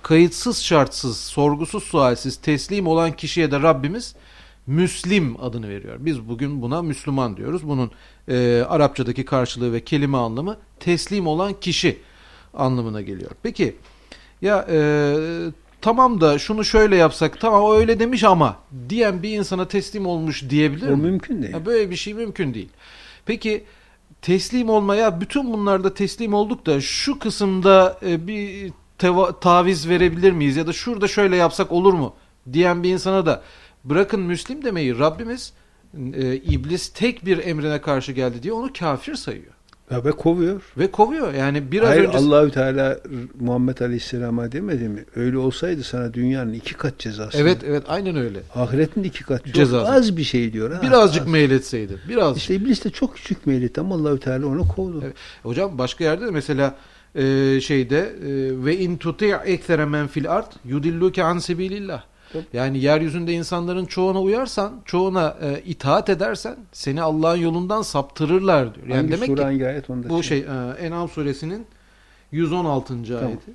kayıtsız şartsız, sorgusuz sualsiz teslim olan kişiye de Rabbimiz Müslim adını veriyor. Biz bugün buna Müslüman diyoruz. Bunun e, Arapçadaki karşılığı ve kelime anlamı teslim olan kişi anlamına geliyor. Peki ya e, tamam da şunu şöyle yapsak, tamam o öyle demiş ama diyen bir insana teslim olmuş diyebilir mi? O mümkün değil. Ya böyle bir şey mümkün değil. Peki teslim olmaya, bütün bunlarda teslim olduk da şu kısımda e, bir teva- taviz verebilir miyiz ya da şurada şöyle yapsak olur mu diyen bir insana da bırakın Müslim demeyi, Rabbimiz e, iblis tek bir emrine karşı geldi diye onu kafir sayıyor. Ya ve kovuyor. Ve kovuyor. Yani biraz Hayır, önce Allahü Teala Muhammed Aleyhisselam'a demedi mi? Öyle olsaydı sana dünyanın iki kat cezası. evet evet aynen öyle. Ahiretin iki kat çok Cezası. az bir şey diyor. Ha? Birazcık Az. meyletseydi. Birazcık. İşte iblis de çok küçük meyletti ama Allahü Teala onu kovdu. Evet. Hocam başka yerde de mesela e, şeyde e, ve in tuti' eksere men fil ard yudilluke an sebilillah. Yani yeryüzünde insanların çoğuna uyarsan, çoğuna e, itaat edersen seni Allah'ın yolundan saptırırlar diyor. Yani Hangi demek sure, ki hangi ayet onu da bu şey e, En'am suresinin yüz on altıncı Tamam. ayeti.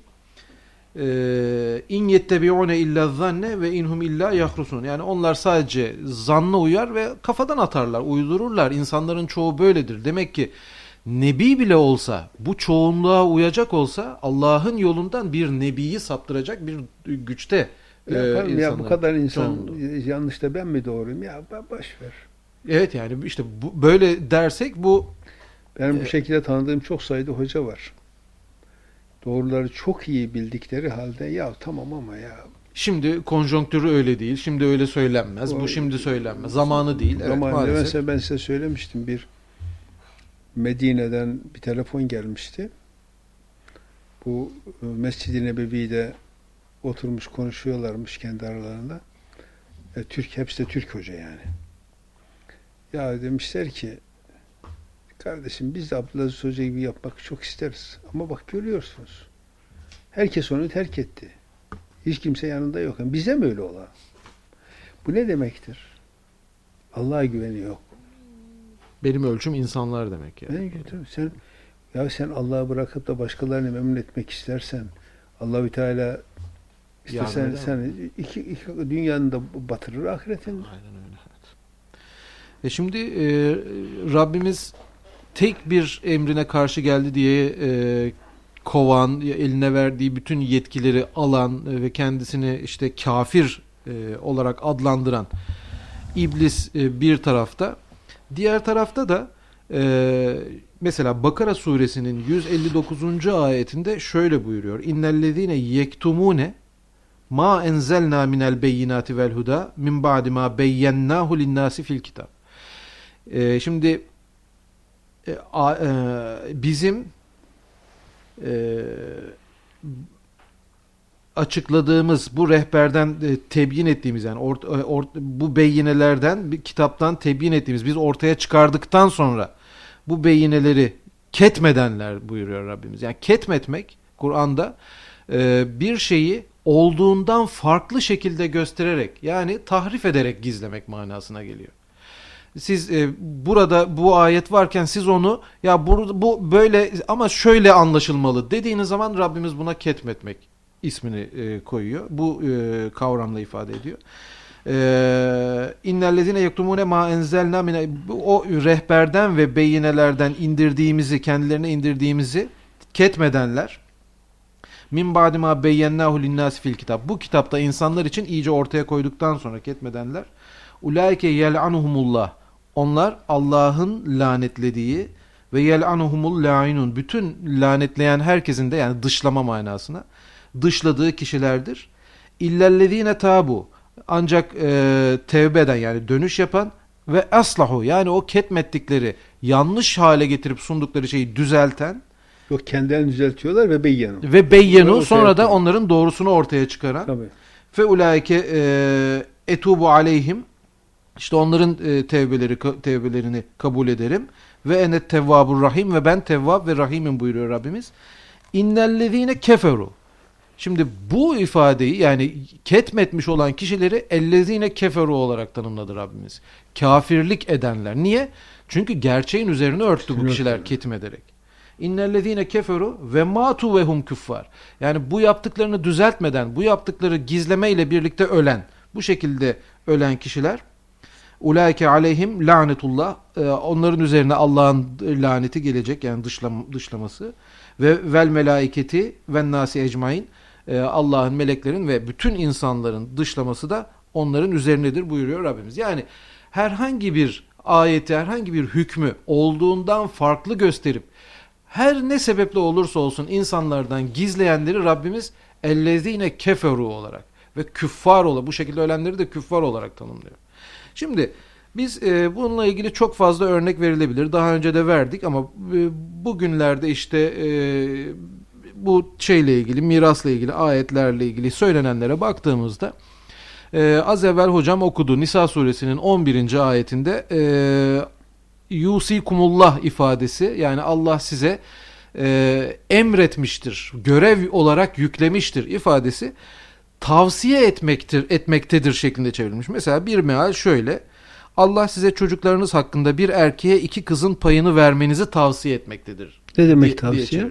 E, in yettebi'une illa zanne ve inhum illa yahrusun. Yani onlar sadece zanna uyar ve kafadan atarlar, uydururlar. İnsanların çoğu böyledir. Demek ki Nebi bile olsa, bu çoğunluğa uyacak olsa Allah'ın yolundan bir nebiyi saptıracak bir güçte. Ya, Ee, efendim, ya bu insanlar kadar insan çoğunluğu. yanlış da ben mi doğruyum? Ya boş ver. Evet yani işte bu, böyle dersek bu Benim bu Evet. şekilde tanıdığım çok sayıda hoca var. Doğruları çok iyi bildikleri halde ya tamam ama ya şimdi konjonktürü öyle değil. Şimdi öyle söylenmez. Bu O- şimdi söylenmez. Zamanı değil. Evet, zamanında maalesef. mesela ben size söylemiştim, bir Medine'den bir telefon gelmişti. Bu e, Mescid-i Nebevi'de oturmuş konuşuyorlarmış kendi aralarında. E, Türk, hepsi de Türk hoca yani. Ya demişler ki kardeşim biz de Abdülaziz Hoca gibi yapmak çok isteriz. Ama bak görüyorsunuz. Herkes onu terk etti. Hiç kimse yanında yok. Yani bize mi öyle ola? Bu ne demektir? Allah'a güveni yok. Benim ölçüm insanlar demek yani. Ne kötü. Sen ya sen Allah'ı bırakıp da başkalarını memnun etmek istersen, Allahü Teala istesen Yardım eder sen iki, iki dünyanın da batırır, ahiretin. Aynen öyle. Evet. E şimdi e, Rabbimiz tek bir emrine karşı geldi diye e, kovan, eline verdiği bütün yetkileri alan e, ve kendisini işte kafir e, olarak adlandıran iblis e, bir tarafta, diğer tarafta da e, mesela Bakara suresinin yüz elli dokuzuncu ayetinde şöyle buyuruyor. İnnellezine yektumune ma enzelna minel beyinati vel huda min ba'di ma beyyennahu linnâsi fil kitab. E, şimdi e, a, e, bizim e, açıkladığımız bu rehberden e, tebyin ettiğimiz yani or, or, bu beyinelerden bir kitaptan tebyin ettiğimiz biz ortaya çıkardıktan sonra bu beyineleri ketmedenler buyuruyor Rabbimiz. Yani ketmetmek Kur'an'da e, bir şeyi olduğundan farklı şekilde göstererek yani tahrif ederek gizlemek manasına geliyor. Siz e, burada bu ayet varken siz onu ya bu, bu böyle ama şöyle anlaşılmalı dediğiniz zaman Rabbimiz buna ketmetmek ismini e, koyuyor. Bu e, kavramla ifade ediyor. İnnellezine yektumune ma enzelna mine o rehberden ve beyinelerden indirdiğimizi kendilerine indirdiğimizi ketmedenler min ba'di ma beyyennahu linnâsi fil kitap. Bu kitapta insanlar için iyice ortaya koyduktan sonra ketmedenler ulaike yel'anuhumullah. Onlar Allah'ın lanetlediği ve yel'anuhumul la'inun. Bütün lanetleyen herkesin de yani dışlama manasına dışladığı kişilerdir. İllellezine tabu. Ancak e, tevbe eden yani dönüş yapan ve aslahu yani o ketmettikleri yanlış hale getirip sundukları şeyi düzelten Yok kendilerini düzeltiyorlar ve beyyenu. ve beyyenu Ortaya sonra da koyuyor. onların doğrusunu ortaya çıkaran Tabii. fe ulaike e, etubu aleyhim işte onların e, tevbeleri tevbelerini kabul ederim ve enet tevvabur rahim ve ben tevvab ve rahimim buyuruyor Rabbimiz. İnnellezine keferu. Şimdi bu ifadeyi yani ketmetmiş olan kişileri ellezine keferu olarak tanımladı Rabbimiz. Kafirlik edenler. Niye? Çünkü gerçeğin üzerine örttü bu kişiler ketmederek. İnnellezîne keferu ve mâtu ve hum küffar. Yani bu yaptıklarını düzeltmeden, bu yaptıkları gizlemeyle birlikte ölen, bu şekilde ölen kişiler, ulaike aleyhim lanetullah, onların üzerine Allah'ın laneti gelecek, yani dışlam, dışlaması, ve vel melaiketi ve nasi ecmain, Allah'ın, meleklerin ve bütün insanların dışlaması da onların üzerinedir buyuruyor Rabbimiz. Yani herhangi bir ayeti, herhangi bir hükmü olduğundan farklı gösterip her ne sebeple olursa olsun insanlardan gizleyenleri Rabbimiz ellezine keferu olarak ve küffar olarak, bu şekilde ölenleri de küffar olarak tanımlıyor. Şimdi biz e, bununla ilgili çok fazla örnek verilebilir. Daha önce de verdik ama e, bugünlerde işte e, bu şeyle ilgili, mirasla ilgili, ayetlerle ilgili söylenenlere baktığımızda e, az evvel hocam okudu. Nisa suresinin on birinci ayetinde e, yusikumullah ifadesi, yani Allah size e, emretmiştir, görev olarak yüklemiştir ifadesi tavsiye etmektir, etmektedir şeklinde çevrilmiş. Mesela bir meal şöyle: Allah size çocuklarınız hakkında bir erkeğe iki kızın payını vermenizi tavsiye etmektedir. Ne demek diye, tavsiye? diye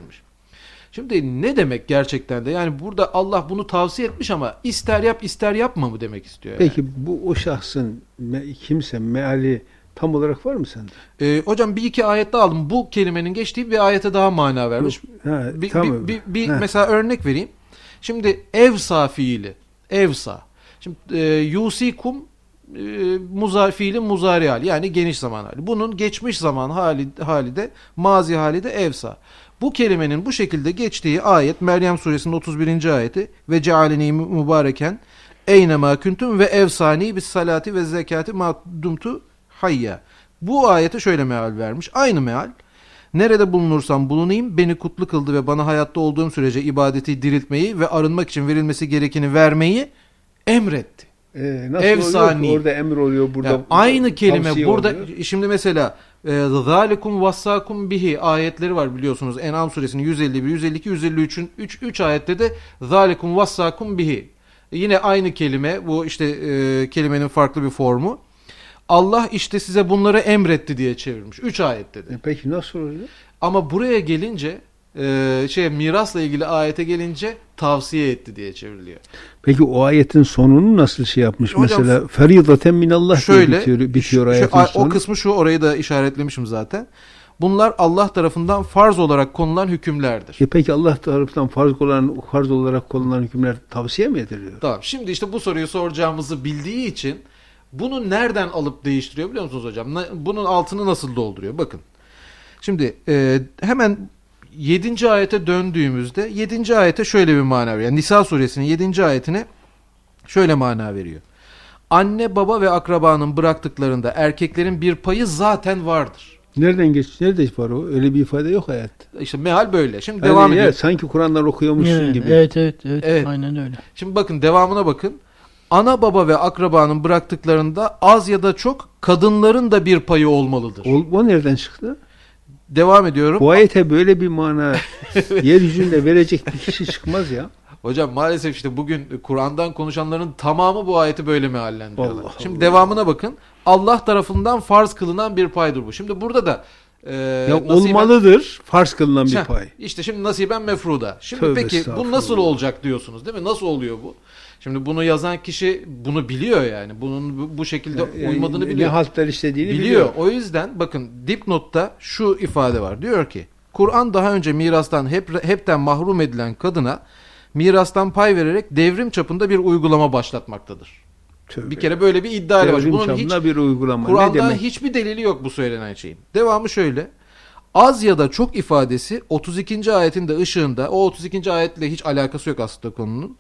Şimdi ne demek gerçekten de? Yani burada Allah bunu tavsiye etmiş ama ister yap ister yapma mı demek istiyor? Peki yani? bu o şahsın me, kimse meali tam olarak var mı sende? Ee, hocam bir iki ayette aldım. Bu kelimenin geçtiği bir ayete daha mana vermiş. Ha, bir, tamam. bir, bir, bir mesela örnek vereyim. Şimdi evsa fiili. Evsa. Şimdi e, yusikum e, muza, fiili muzari hali, yani geniş zaman hali. Bunun geçmiş zaman hali, hali de mazi hali de evsa. Bu kelimenin bu şekilde geçtiği ayet Meryem suresinin otuz birinci ayeti ve cealeni mübareken eynemâ kuntum ve evsani bis salati ve zekati ma dumtu hayya. Bu ayete şöyle meal vermiş. Aynı meal. Nerede bulunursam bulunayım beni kutlu kıldı ve bana hayatta olduğum sürece ibadeti diriltmeyi ve arınmak için verilmesi gerekeni vermeyi emretti. Ee, nasıl Efsani. oluyor? Orada emir oluyor, burada Yani aynı kelime burada oluyor. Şimdi mesela zalikum vassakum bihi ayetleri var biliyorsunuz. En'am suresinin yüz elli bir, yüz elli iki, yüz elli üçün üç, üç ayette de zalikum vassakum bihi. Yine aynı kelime, bu işte e, kelimenin farklı bir formu. Allah işte size bunları emretti diye çevirmiş. Üç ayette de. E peki nasıl oluyor? Ama buraya gelince e, şey mirasla ilgili ayete gelince tavsiye etti diye çevriliyor. Peki o ayetin sonunu nasıl şey yapmış? Hocam, mesela feridaten minallah şöyle, diye bitiyor, bitiyor şu, ayetin şu, sonu. O kısmı şu, orayı da işaretlemişim zaten. Bunlar Allah tarafından farz olarak konulan hükümlerdir. E peki Allah tarafından farz olan farz olarak konulan hükümler tavsiye mi ediliyor? Tamam. Şimdi işte bu soruyu soracağımızı bildiği için bunu nereden alıp değiştiriyor biliyor musunuz hocam? Bunun altını nasıl dolduruyor? Bakın. Şimdi e, hemen yedinci ayete döndüğümüzde yedinci ayete şöyle bir mana veriyor. Yani Nisa suresinin yedinci ayetine şöyle mana veriyor. Anne, baba ve akrabanın bıraktıklarında erkeklerin bir payı zaten vardır. Nereden geç? Nerede var o? Öyle bir ifade yok hayatta. İşte meal böyle. Şimdi Yani devam ya, ediyor. sanki Kur'an'dan okuyormuşsun evet, gibi. Evet, evet, evet, Evet. aynen öyle. Şimdi bakın devamına bakın. Ana, baba ve akrabanın bıraktıklarında az ya da çok kadınların da bir payı olmalıdır. O, o nereden çıktı? Devam ediyorum. Bu ayete böyle bir mana yeryüzünde verecek bir kişi çıkmaz ya. Hocam maalesef işte bugün Kur'an'dan konuşanların tamamı bu ayeti böyle meallendiriyorlar. Allah Şimdi Allah. devamına bakın. Allah tarafından farz kılınan bir paydır bu. Şimdi burada da e, Ya nasiben, olmalıdır farz kılınan bir Şeh, pay. İşte şimdi nasiben mefruda. Şimdi Tövbe peki bu estağfurullah. nasıl olacak diyorsunuz değil mi? Nasıl oluyor bu? Şimdi bunu yazan kişi bunu biliyor yani. Bunun bu, bu şekilde Yani uymadığını ne biliyor. haltlar istediğini biliyor. Biliyor. O yüzden bakın dipnotta şu ifade var. Diyor ki Kur'an daha önce mirastan hep, hepten mahrum edilen kadına mirastan pay vererek devrim çapında bir uygulama başlatmaktadır. Tövbe. Bir kere böyle bir iddia ile Devrim başlıyor. Bunun hiç çapında bir uygulama. Ne Kur'an'da demek? hiçbir delili yok bu söylenen şeyin. Devamı şöyle. Az ya da çok ifadesi otuz ikinci ayetin de ışığında, o otuz ikinci ayetle hiç alakası yok aslında konunun.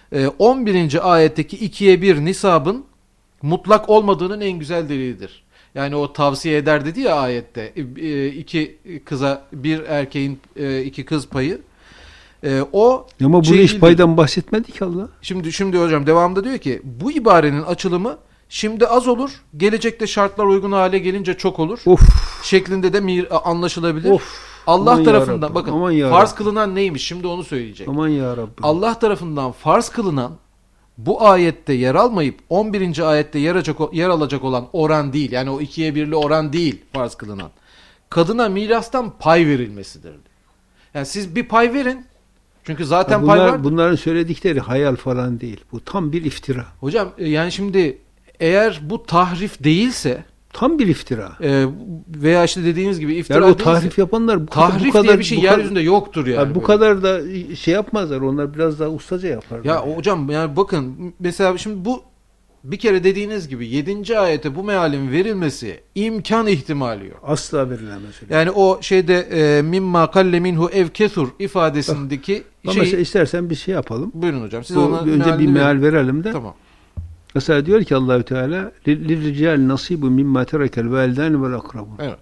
on birinci ayetteki ikiye bir nisabın mutlak olmadığının en güzel delilidir. Yani o tavsiye eder dedi ya ayette, iki kıza bir erkeğin iki kız payı. O Ama bunu şey hiç değildir. paydan bahsetmedi ki Allah. Şimdi şimdi hocam devamında diyor ki bu ibarenin açılımı şimdi az olur, gelecekte şartlar uygun hale gelince çok olur. Of. Şeklinde de mir anlaşılabilir. Of. Allah Aman tarafından yarabbim, bakın aman yarabbim. farz kılınan neymiş şimdi onu söyleyecek. Aman ya Rabbi. Allah tarafından farz kılınan bu ayette yer almayıp on birinci ayette yer alacak, yer alacak olan oran değil. Yani o ikiye birli oran değil farz kılınan. Kadına mirastan pay verilmesidir. Yani siz bir pay verin. Çünkü zaten bunlar, pay var. Bunların söyledikleri hayal falan değil. Bu tam bir iftira. Hocam yani şimdi eğer bu tahrif değilse Tam bir iftira. e, veya işte dediğiniz gibi iftira Yani o değilse, tahrif yapanlar bu, tahrif bu kadar diye bir şey bu kadar- yeryüzünde yoktur yani. Abi bu böyle. kadar da şey yapmazlar. Onlar biraz daha ustaca yaparlar. Ya hocam yani bakın mesela şimdi bu bir kere dediğiniz gibi yedinci ayete bu mealin verilmesi imkan ihtimali yok. Asla verilemez. öyle. Yani o şeyde e, mimma kalle minhu ev kesur ifadesindeki Ama şeyi mesela istersen bir şey yapalım. buyurun hocam. Siz O, ona önce bir mealini meal verin. verelim de. Tamam. Mesela diyor ki Allahü Teala lirrical nasibu mimma terekel validani vel akrabun. Evet.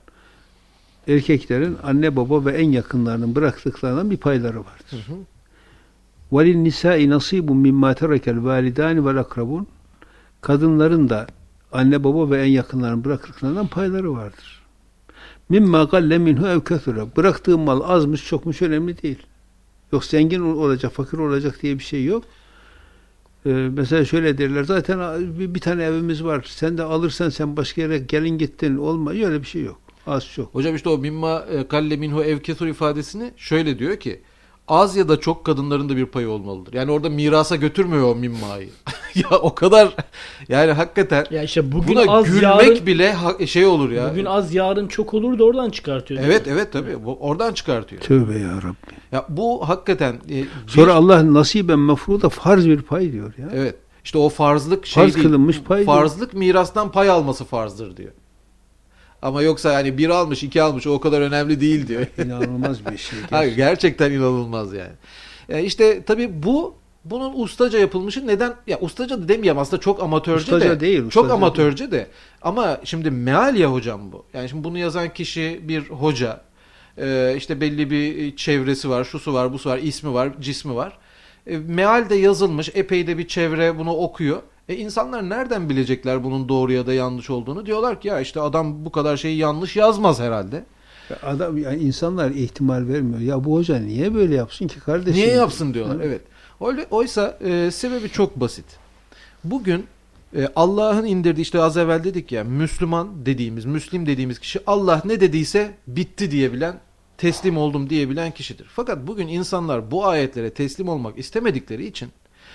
Erkeklerin anne baba ve en yakınlarının bıraktıklarından bir payları vardır. Hı hı. Velin nisai nasibun mimma terekel validani vel akrabun. Kadınların da anne baba ve en yakınlarının bıraktıklarından payları vardır. Mimma galle minhu ev kethura. Bıraktığın mal azmış çokmuş önemli değil. Yok zengin olacak, fakir olacak diye bir şey yok. Ee, mesela şöyle derler, zaten bir, bir tane evimiz var. Sen de alırsan sen başka yere gelin gittin olma. Öyle bir şey yok. Az çok. Hocam işte o mimma e, kalle minhu ev kesur ifadesini şöyle diyor ki az ya da çok kadınların da bir payı olmalıdır. Yani orada mirasa götürmüyor o mimmayı. Ya o kadar yani hakikaten Ya işte bugün buna az gülmek yarın bile ha- şey olur ya. bugün az yarın çok olur da oradan çıkartıyor. değil Evet mi? evet tabii. Bu oradan çıkartıyor. Tövbe ya Rabbi. Ya bu hakikaten e, bir- Sonra Allah nasiben mefruda farz bir pay diyor ya. evet. İşte o farzlık şey Farz değil. kılınmış pay diyor. Farzlık mirastan pay alması farzdır diyor. Ama yoksa yani bir almış, iki almış o kadar önemli değil diyor. İnanılmaz bir şey. Hayır, gerçekten inanılmaz yani. yani işte tabii bu bunun ustaca yapılmışı neden ya ustaca da demeyeyim aslında çok amatörce Ustaca de. değil, çok ustaca amatörce de. Ama şimdi meal ya hocam bu. Yani şimdi bunu yazan kişi bir hoca. Ee, işte belli bir çevresi var, şusu var, busu var, ismi var, cismi var. E, meal de yazılmış, epey de bir çevre bunu okuyor. E insanlar nereden bilecekler bunun doğru ya da yanlış olduğunu? Diyorlar ki ya işte adam bu kadar şeyi yanlış yazmaz herhalde. Adam yani insanlar ihtimal vermiyor. Ya bu hoca niye böyle yapsın ki kardeşim? Niye yapsın diyorlar. Evet. Evet. Öyle, oysa e, sebebi çok basit. Bugün e, Allah'ın indirdiği işte az evvel dedik ya Müslüman dediğimiz, Müslim dediğimiz kişi Allah ne dediyse bitti diyebilen, teslim oldum diyebilen kişidir. Fakat bugün insanlar bu ayetlere teslim olmak istemedikleri için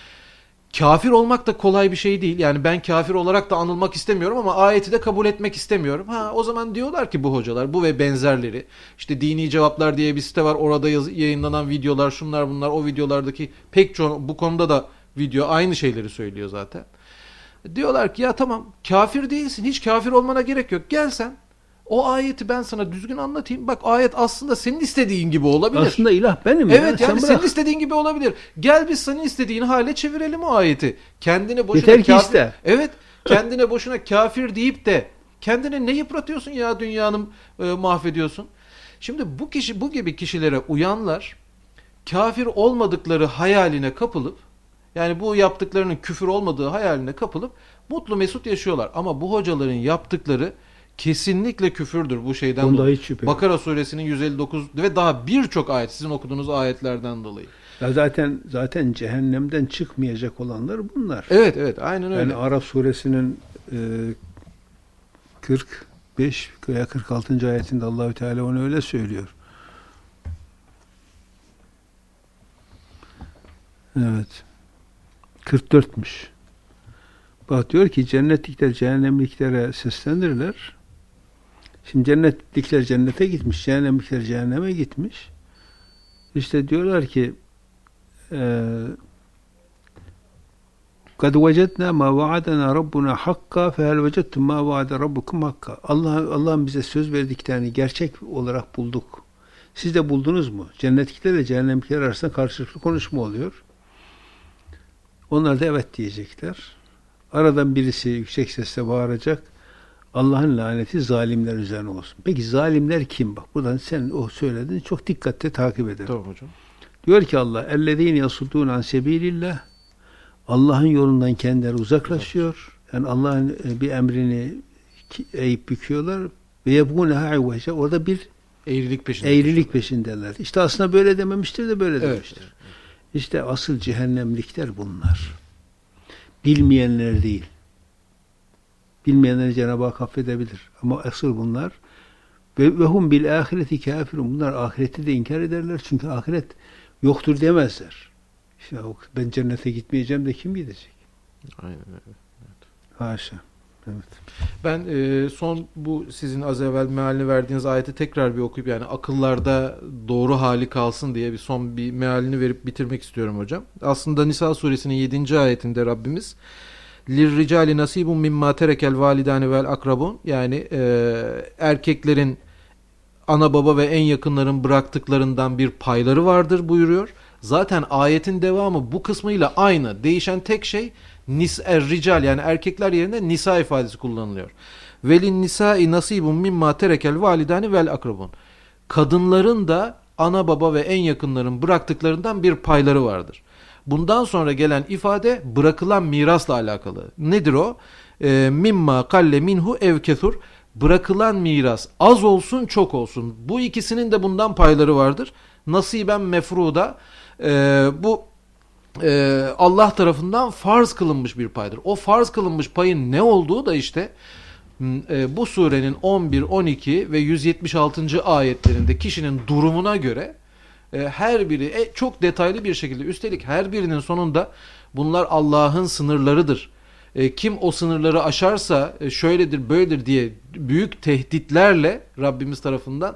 kafir olmak da kolay bir şey değil. Yani ben kafir olarak da anılmak istemiyorum ama ayeti de kabul etmek istemiyorum. Ha o zaman diyorlar ki bu hocalar, bu ve benzerleri. İşte Dini Cevaplar diye bir site var. Orada yaz, yayınlanan videolar, şunlar bunlar. O videolardaki pek çoğu bu konuda da video aynı şeyleri söylüyor zaten. Diyorlar ki ya tamam kafir değilsin. Hiç kafir olmana gerek yok. Gel sen. O ayeti ben sana düzgün anlatayım. Bak ayet aslında senin istediğin gibi olabilir. Aslında ilah benim. Evet ya. yani Sen senin bırak. istediğin gibi olabilir. Gel biz senin istediğin hale çevirelim o ayeti. Kendine boşuna Yeter ki kafir, iste. Evet. Kendine boşuna kafir deyip de kendine ne yıpratıyorsun ya dünyanın e, mahvediyorsun. Şimdi bu kişi bu gibi kişilere uyanlar kafir olmadıkları hayaline kapılıp yani bu yaptıklarının küfür olmadığı hayaline kapılıp mutlu mesut yaşıyorlar. Ama bu hocaların yaptıkları kesinlikle küfürdür bu şeyden Bunda dolayı. hiç şüphe yok. Bakara suresinin yüz elli dokuz ve daha birçok ayet sizin okuduğunuz ayetlerden dolayı. Ya zaten zaten cehennemden çıkmayacak olanlar bunlar. Evet evet aynen öyle. Yani Araf suresinin e, kırk beş veya kırk altıncı ayetinde Allahü Teala onu öyle söylüyor. Evet. kırk dörtmüş. Bak diyor ki cennetlikler cehennemliklere seslenirler. Şimdi cennetlikler cennete gitmiş, cehennemlikler cehenneme gitmiş. İşte diyorlar ki kad vecedna ma vaadana rabbuna hakka fehel vecedtum ma vaade rabbukum hakka. Allah Allah'ın bize söz verdiklerini gerçek olarak bulduk. Siz de buldunuz mu? Cennetliklerle cehennemlikler arasında karşılıklı konuşma oluyor. Onlar da evet diyecekler. Aradan birisi yüksek sesle bağıracak. Allah'ın laneti zalimler üzerine olsun. Peki zalimler kim? Bak buradan sen o söyledin. Çok dikkatle takip edelim. Tamam hocam. Diyor ki Allah اَلَّذ۪ينَ يَصُدُّونَ عَنْ سَب۪يلِ Allah'ın yolundan kendileri uzaklaşıyor. Yani Allah'ın bir emrini eğip büküyorlar. Ve يَبْغُونَهَا عِوَجَ Orada bir Eğrilik peşinde. eğrilik peşindeler. İşte aslında böyle dememiştir de böyle Evet, demiştir. evet. İşte asıl cehennemlikler bunlar. Bilmeyenler değil. Bilmeyenleri Cenab-ı Hak affedebilir. Ama asıl bunlar Ve, ve hum bil ahireti kafirun. Bunlar ahireti de inkar ederler. Çünkü ahiret yoktur demezler. İşte ben cennete gitmeyeceğim de kim gidecek? Aynen öyle. Evet. Haşa. Evet. Ben e, son bu sizin az evvel mealini verdiğiniz ayeti tekrar bir okuyup yani akıllarda doğru hali kalsın diye bir son bir mealini verip bitirmek istiyorum hocam. Aslında Nisa suresinin yedinci ayetinde Rabbimiz lirricali nasibun mimma terekel validani vel akrabun, yani e, erkeklerin ana baba ve en yakınların bıraktıklarından bir payları vardır buyuruyor. Zaten ayetin devamı bu kısmıyla aynı. Değişen tek şey nis er rical, yani erkekler yerine nisa ifadesi kullanılıyor. Velin nisai nasibun mimma terekel validani vel akrabun. Kadınların da ana baba ve en yakınların bıraktıklarından bir payları vardır. Bundan sonra gelen ifade bırakılan mirasla alakalı. Nedir o? E, mimma kalle minhu ev kethur. Bırakılan miras az olsun çok olsun. Bu ikisinin de bundan payları vardır. Nasiben mefruda. E, bu e, Allah tarafından farz kılınmış bir paydır. O farz kılınmış payın ne olduğu da işte e, bu surenin on bir, on iki ve yüz yetmiş altıncı ayetlerinde kişinin durumuna göre e, her biri e, çok detaylı bir şekilde, üstelik her birinin sonunda bunlar Allah'ın sınırlarıdır. E, kim o sınırları aşarsa e, şöyledir böyledir diye büyük tehditlerle Rabbimiz tarafından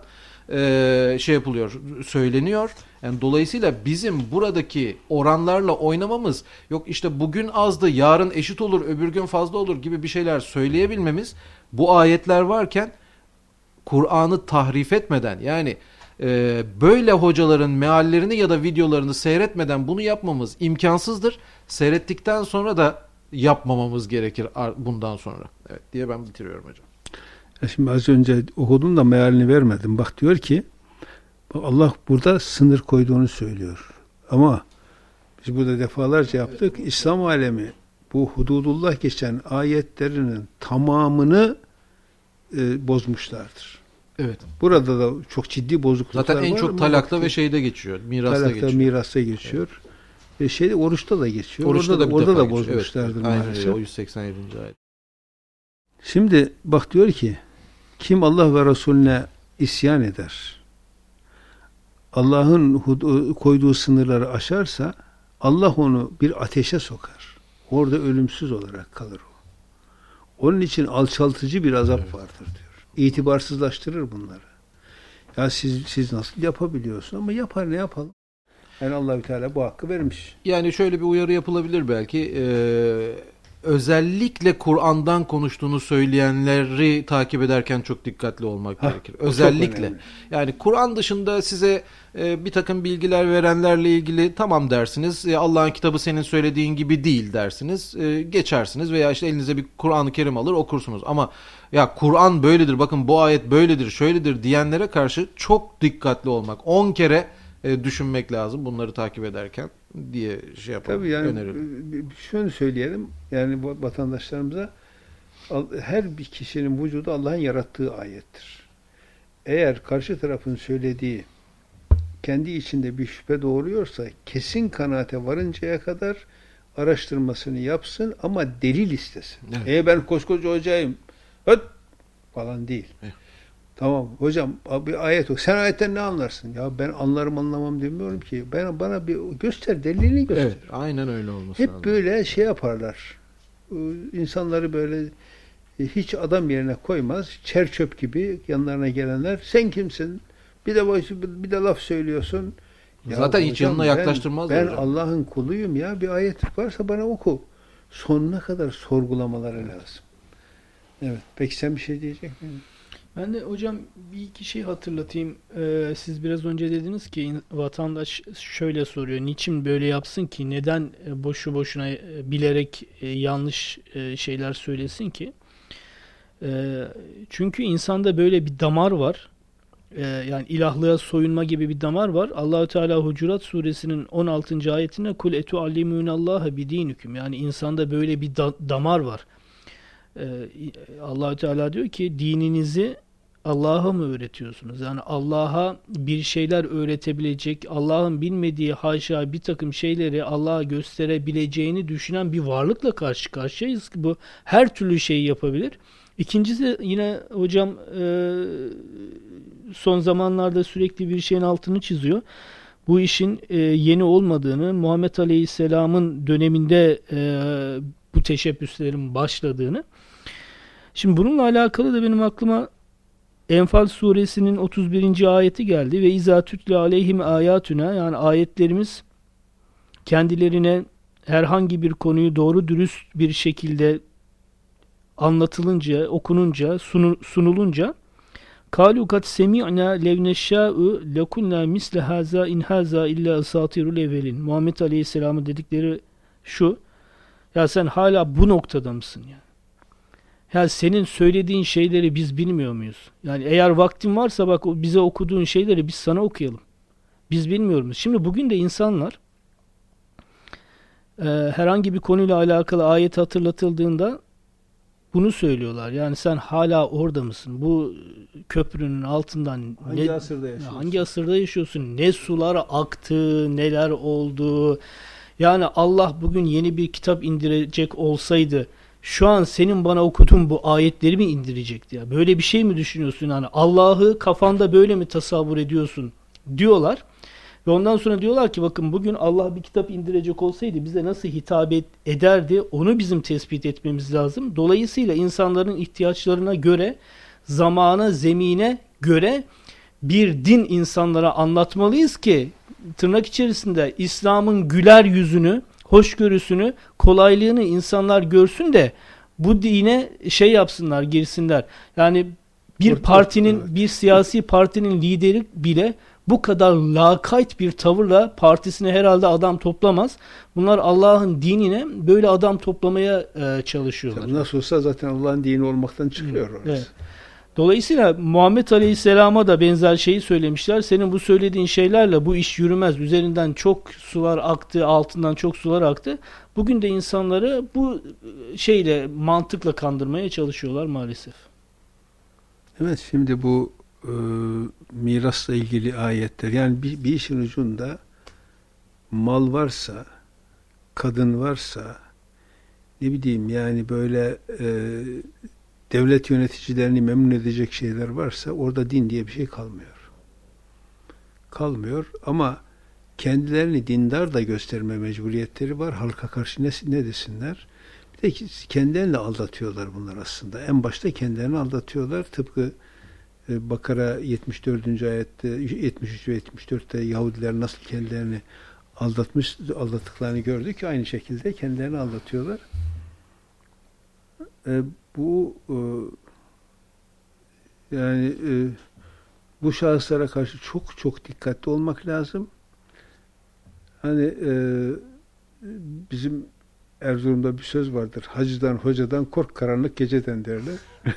e, şey yapılıyor, söyleniyor. Yani dolayısıyla bizim buradaki oranlarla oynamamız, yok işte bugün azdı yarın eşit olur öbür gün fazla olur gibi bir şeyler söyleyebilmemiz, bu ayetler varken Kur'an'ı tahrif etmeden, yani e, böyle hocaların meallerini ya da videolarını seyretmeden bunu yapmamız imkansızdır. Seyrettikten sonra da yapmamamız gerekir bundan sonra. Evet diye ben bitiriyorum hocam. Ya şimdi az önce okudum da mealini vermedim. Bak diyor ki Allah burada sınır koyduğunu söylüyor. Ama biz burada defalarca yaptık. Evet. İslam alemi bu hududullah geçen ayetlerinin tamamını e, bozmuşlardır. Evet. Burada da çok ciddi bozukluklar var. Zaten en çok talakta ve şeyde geçiyor. Mirasta talakta, geçiyor. mirasta geçiyor. Evet. E şeyde oruçta da geçiyor. Oruçta orada da, orada da geçiyor. bozmuşlardır evet, evet. maalesef. Aynen, o yüz seksen yedinci ayet. Şimdi bak diyor ki kim Allah ve Resulüne isyan eder, Allah'ın koyduğu sınırları aşarsa Allah onu bir ateşe sokar. Orada ölümsüz olarak kalır o. Onun için alçaltıcı bir azap evet. vardır diyor. İtibarsızlaştırır bunları. Ya siz siz nasıl yapabiliyorsun, ama yapar, ne yapalım? Yani Allah-u Teala bu hakkı vermiş. Yani şöyle bir uyarı yapılabilir belki. Ee, özellikle Kur'an'dan konuştuğunu söyleyenleri takip ederken çok dikkatli olmak ha, gerekir. Özellikle. Yani Kur'an dışında size e, bir takım bilgiler verenlerle ilgili tamam dersiniz. E, Allah'ın kitabı senin söylediğin gibi değil dersiniz. E, geçersiniz veya işte elinize bir Kur'an-ı Kerim alır okursunuz. Ama ya Kur'an böyledir, bakın bu ayet böyledir, şöyledir diyenlere karşı çok dikkatli olmak. on kere e, düşünmek lazım bunları takip ederken diye şey yapalım. Tabii yani öneririm. Şunu söyleyelim, yani bu vatandaşlarımıza, her bir kişinin vücudu Allah'ın yarattığı ayettir. Eğer karşı tarafın söylediği kendi içinde bir şüphe doğuruyorsa kesin kanaate varıncaya kadar araştırmasını yapsın ama delil istesin. Evet. Eğer ben koskoca hocayım öt falan değil. Evet. Tamam hocam bir ayet o. Sen ayetten ne anlarsın? Ya ben anlarım anlamam demiyorum ki. Ben bana bir göster, delilini göster. Evet, aynen öyle olması Hep lazım. böyle şey yaparlar. İnsanları böyle hiç adam yerine koymaz. Çer çöp gibi yanlarına gelenler. Sen kimsin? Bir de bir de laf söylüyorsun. Ya zaten hiç hocam, yanına yaklaştırmaz. Ben, ben Allah'ın kuluyum ya. Bir ayet varsa bana oku. Sonuna kadar sorgulamaları evet. lazım. Evet. Peki sen bir şey diyecek misin? Ben de hocam bir iki şey hatırlatayım. Ee, siz biraz önce dediniz ki vatandaş şöyle soruyor. Niçin böyle yapsın ki? Neden boşu boşuna bilerek yanlış şeyler söylesin ki? Ee, çünkü insanda böyle bir damar var. Ee, yani ilahlığa soyunma gibi bir damar var. Allahu Teala Hucurat suresinin on altıncı ayetinde kul etu allimunallaha bidinüküm. Yani insanda böyle bir da- damar var. Allah-u Teala diyor ki dininizi Allah'a mı öğretiyorsunuz? Yani Allah'a bir şeyler öğretebilecek, Allah'ın bilmediği haşa bir takım şeyleri Allah'a gösterebileceğini düşünen bir varlıkla karşı karşıyayız ki bu her türlü şeyi yapabilir. İkincisi yine hocam e, son zamanlarda sürekli bir şeyin altını çiziyor. Bu işin e, yeni olmadığını, Muhammed Aleyhisselam'ın döneminde e, bu teşebbüslerin başladığını. Şimdi bununla alakalı da benim aklıma Enfal suresinin otuz birinci ayeti geldi ve izâ tütle aleyhim âyâtuna, yani ayetlerimiz kendilerine herhangi bir konuyu doğru dürüst bir şekilde anlatılınca, okununca, sunulunca kâlû kad semi'nâ lev neşşâ'u lekunnâ misle hâzâ in hâzâ illâ asâtirul evvelin. Muhammed Aleyhisselam'ın dedikleri şu: ya sen hala bu noktada mısın ya? Ya senin söylediğin şeyleri biz bilmiyor muyuz? Yani eğer vaktin varsa bak bize okuduğun şeyleri biz sana okuyalım. Biz bilmiyor muyuz? Şimdi bugün de insanlar e, herhangi bir konuyla alakalı ayet hatırlatıldığında bunu söylüyorlar. Yani sen hala orada mısın? Bu köprünün altından hangi ne, asırda yaşıyorsun? Hangi asırda yaşıyorsun? Ne sular aktı, neler oldu? Yani Allah bugün yeni bir kitap indirecek olsaydı şu an senin bana okuduğun bu ayetleri mi indirecekti ya? Böyle bir şey mi düşünüyorsun? Yani Allah'ı kafanda böyle mi tasavvur ediyorsun diyorlar. Ve ondan sonra diyorlar ki bakın bugün Allah bir kitap indirecek olsaydı bize nasıl hitap ederdi, onu bizim tespit etmemiz lazım. Dolayısıyla insanların ihtiyaçlarına göre, zamana, zemine göre bir din insanlara anlatmalıyız ki tırnak içerisinde İslam'ın güler yüzünü, hoşgörüsünü, kolaylığını insanlar görsün de bu dine şey yapsınlar, girsinler. Yani bir partinin, bir siyasi partinin lideri bile bu kadar lakayt bir tavırla partisine herhalde adam toplamaz. Bunlar Allah'ın dinine böyle adam toplamaya e, çalışıyorlar. Tabii nasıl olsa zaten Allah'ın dini olmaktan çıkıyor orası. Evet. Dolayısıyla Muhammed Aleyhisselam'a da benzer şeyi söylemişler. Senin bu söylediğin şeylerle bu iş yürümez. Üzerinden çok sular aktı, altından çok sular aktı. Bugün de insanları bu şeyle, mantıkla kandırmaya çalışıyorlar maalesef. Evet, şimdi bu e, mirasla ilgili ayetler, yani bir, bir işin ucunda mal varsa, kadın varsa, ne bileyim yani böyle e, devlet yöneticilerini memnun edecek şeyler varsa orada din diye bir şey kalmıyor. Kalmıyor ama kendilerini dindar da gösterme mecburiyetleri var. Halka karşı ne, ne desinler? Bir de kendilerini aldatıyorlar bunlar aslında. En başta kendilerini aldatıyorlar. Tıpkı e, Bakara yetmiş dördüncü ayette, yetmiş üç ve yetmiş dörtte Yahudiler nasıl kendilerini aldatmış, aldattıklarını gördük. Aynı şekilde kendilerini aldatıyorlar. E, bu e, yani e, bu şahıslara karşı çok çok dikkatli olmak lazım. Hani e, bizim Erzurum'da bir söz vardır. Hacıdan, hocadan kork, karanlık geceden derler.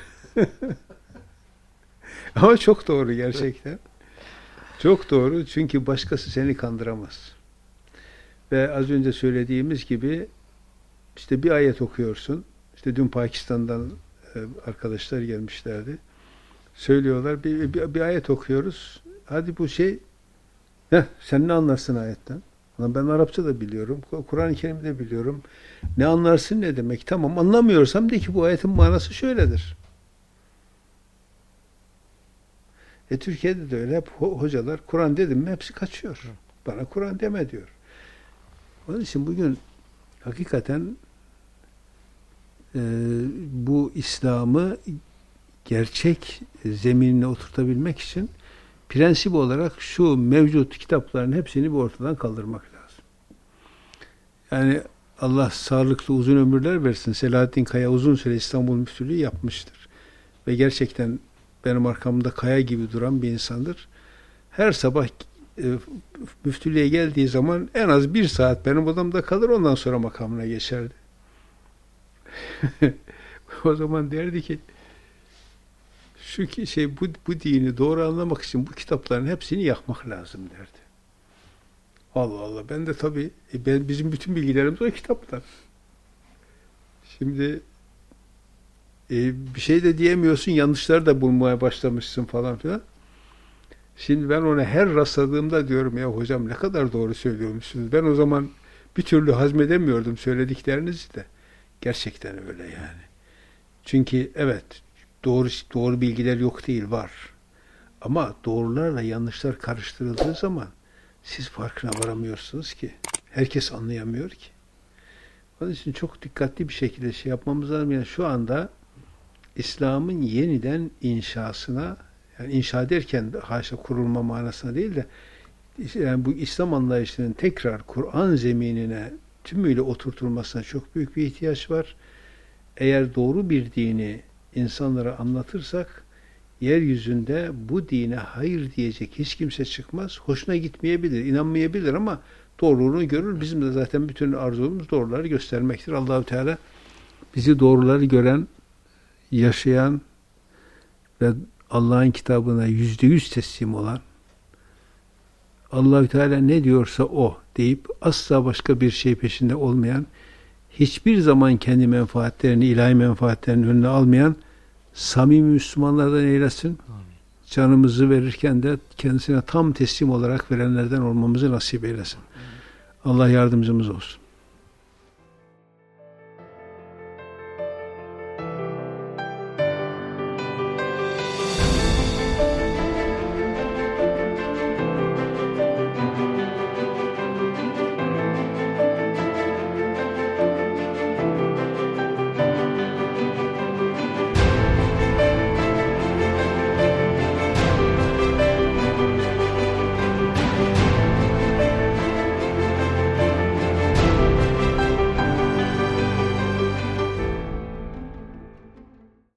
Ama çok doğru gerçekten. Çok doğru. Çünkü başkası seni kandıramaz. Ve az önce söylediğimiz gibi işte bir ayet okuyorsun. İşte dün Pakistan'dan e, arkadaşlar gelmişlerdi. Söylüyorlar. Bir, bir, bir ayet okuyoruz. Hadi bu şey, heh, sen ne anlarsın ayetten? Ben Arapça da biliyorum. Kur'an-ı Kerim'i de biliyorum. Ne anlarsın ne demek? Tamam, anlamıyorsam de ki bu ayetin manası şöyledir. E Türkiye'de de öyle. Hep hocalar Kur'an dedim mi hepsi kaçıyor. Bana Kur'an deme diyor. Onun için bugün hakikaten e, bu İslam'ı gerçek zeminine oturtabilmek için prensip olarak şu mevcut kitapların hepsini bir ortadan kaldırmak lazım. Yani Allah sağlıklı uzun ömürler versin. Selahattin Kaya uzun süre İstanbul Müftülüğü yapmıştır. Ve gerçekten benim arkamda kaya gibi duran bir insandır. Her sabah e, müftülüğe geldiği zaman en az bir saat benim odamda kalır, ondan sonra makamına geçerdi. O zaman derdi ki şu ki şey bu, bu dini doğru anlamak için bu kitapların hepsini yakmak lazım derdi. Allah Allah, ben de tabii e, ben, bizim bütün bilgilerimiz o kitaplar. Şimdi e, bir şey de diyemiyorsun, yanlışlar da bulmaya başlamışsın falan filan. Şimdi ben ona her rastladığımda diyorum ya hocam ne kadar doğru söylüyormuşsunuz. Ben o zaman bir türlü hazmedemiyordum söylediklerinizi de. Gerçekten öyle yani. Çünkü evet, Doğru doğru bilgiler yok değil, var. Ama doğrularla yanlışlar karıştırıldığı zaman siz farkına varamıyorsunuz ki. Herkes anlayamıyor ki. Onun için çok dikkatli bir şekilde şey yapmamız lazım. Yani şu anda İslam'ın yeniden inşasına, yani inşa derken haşa kurulma manasına değil de yani bu İslam anlayışının tekrar Kur'an zeminine tümüyle oturtulmasına çok büyük bir ihtiyaç var. Eğer doğru bir dini insanlara anlatırsak yeryüzünde bu dine hayır diyecek hiç kimse çıkmaz. Hoşuna gitmeyebilir, inanmayabilir ama doğruluğunu görür. Bizim de zaten bütün arzumuz doğruları göstermektir. Allahu Teala bizi doğruları gören, yaşayan ve Allah'ın kitabına yüzde yüz teslim olan, Allah-u Teala ne diyorsa o deyip asla başka bir şey peşinde olmayan, hiçbir zaman kendi menfaatlerini, ilahi menfaatlerini önüne almayan samimi Müslümanlardan eylesin. Amin. Canımızı verirken de kendisine tam teslim olarak verenlerden olmamızı nasip eylesin. Amin. Allah yardımcımız olsun.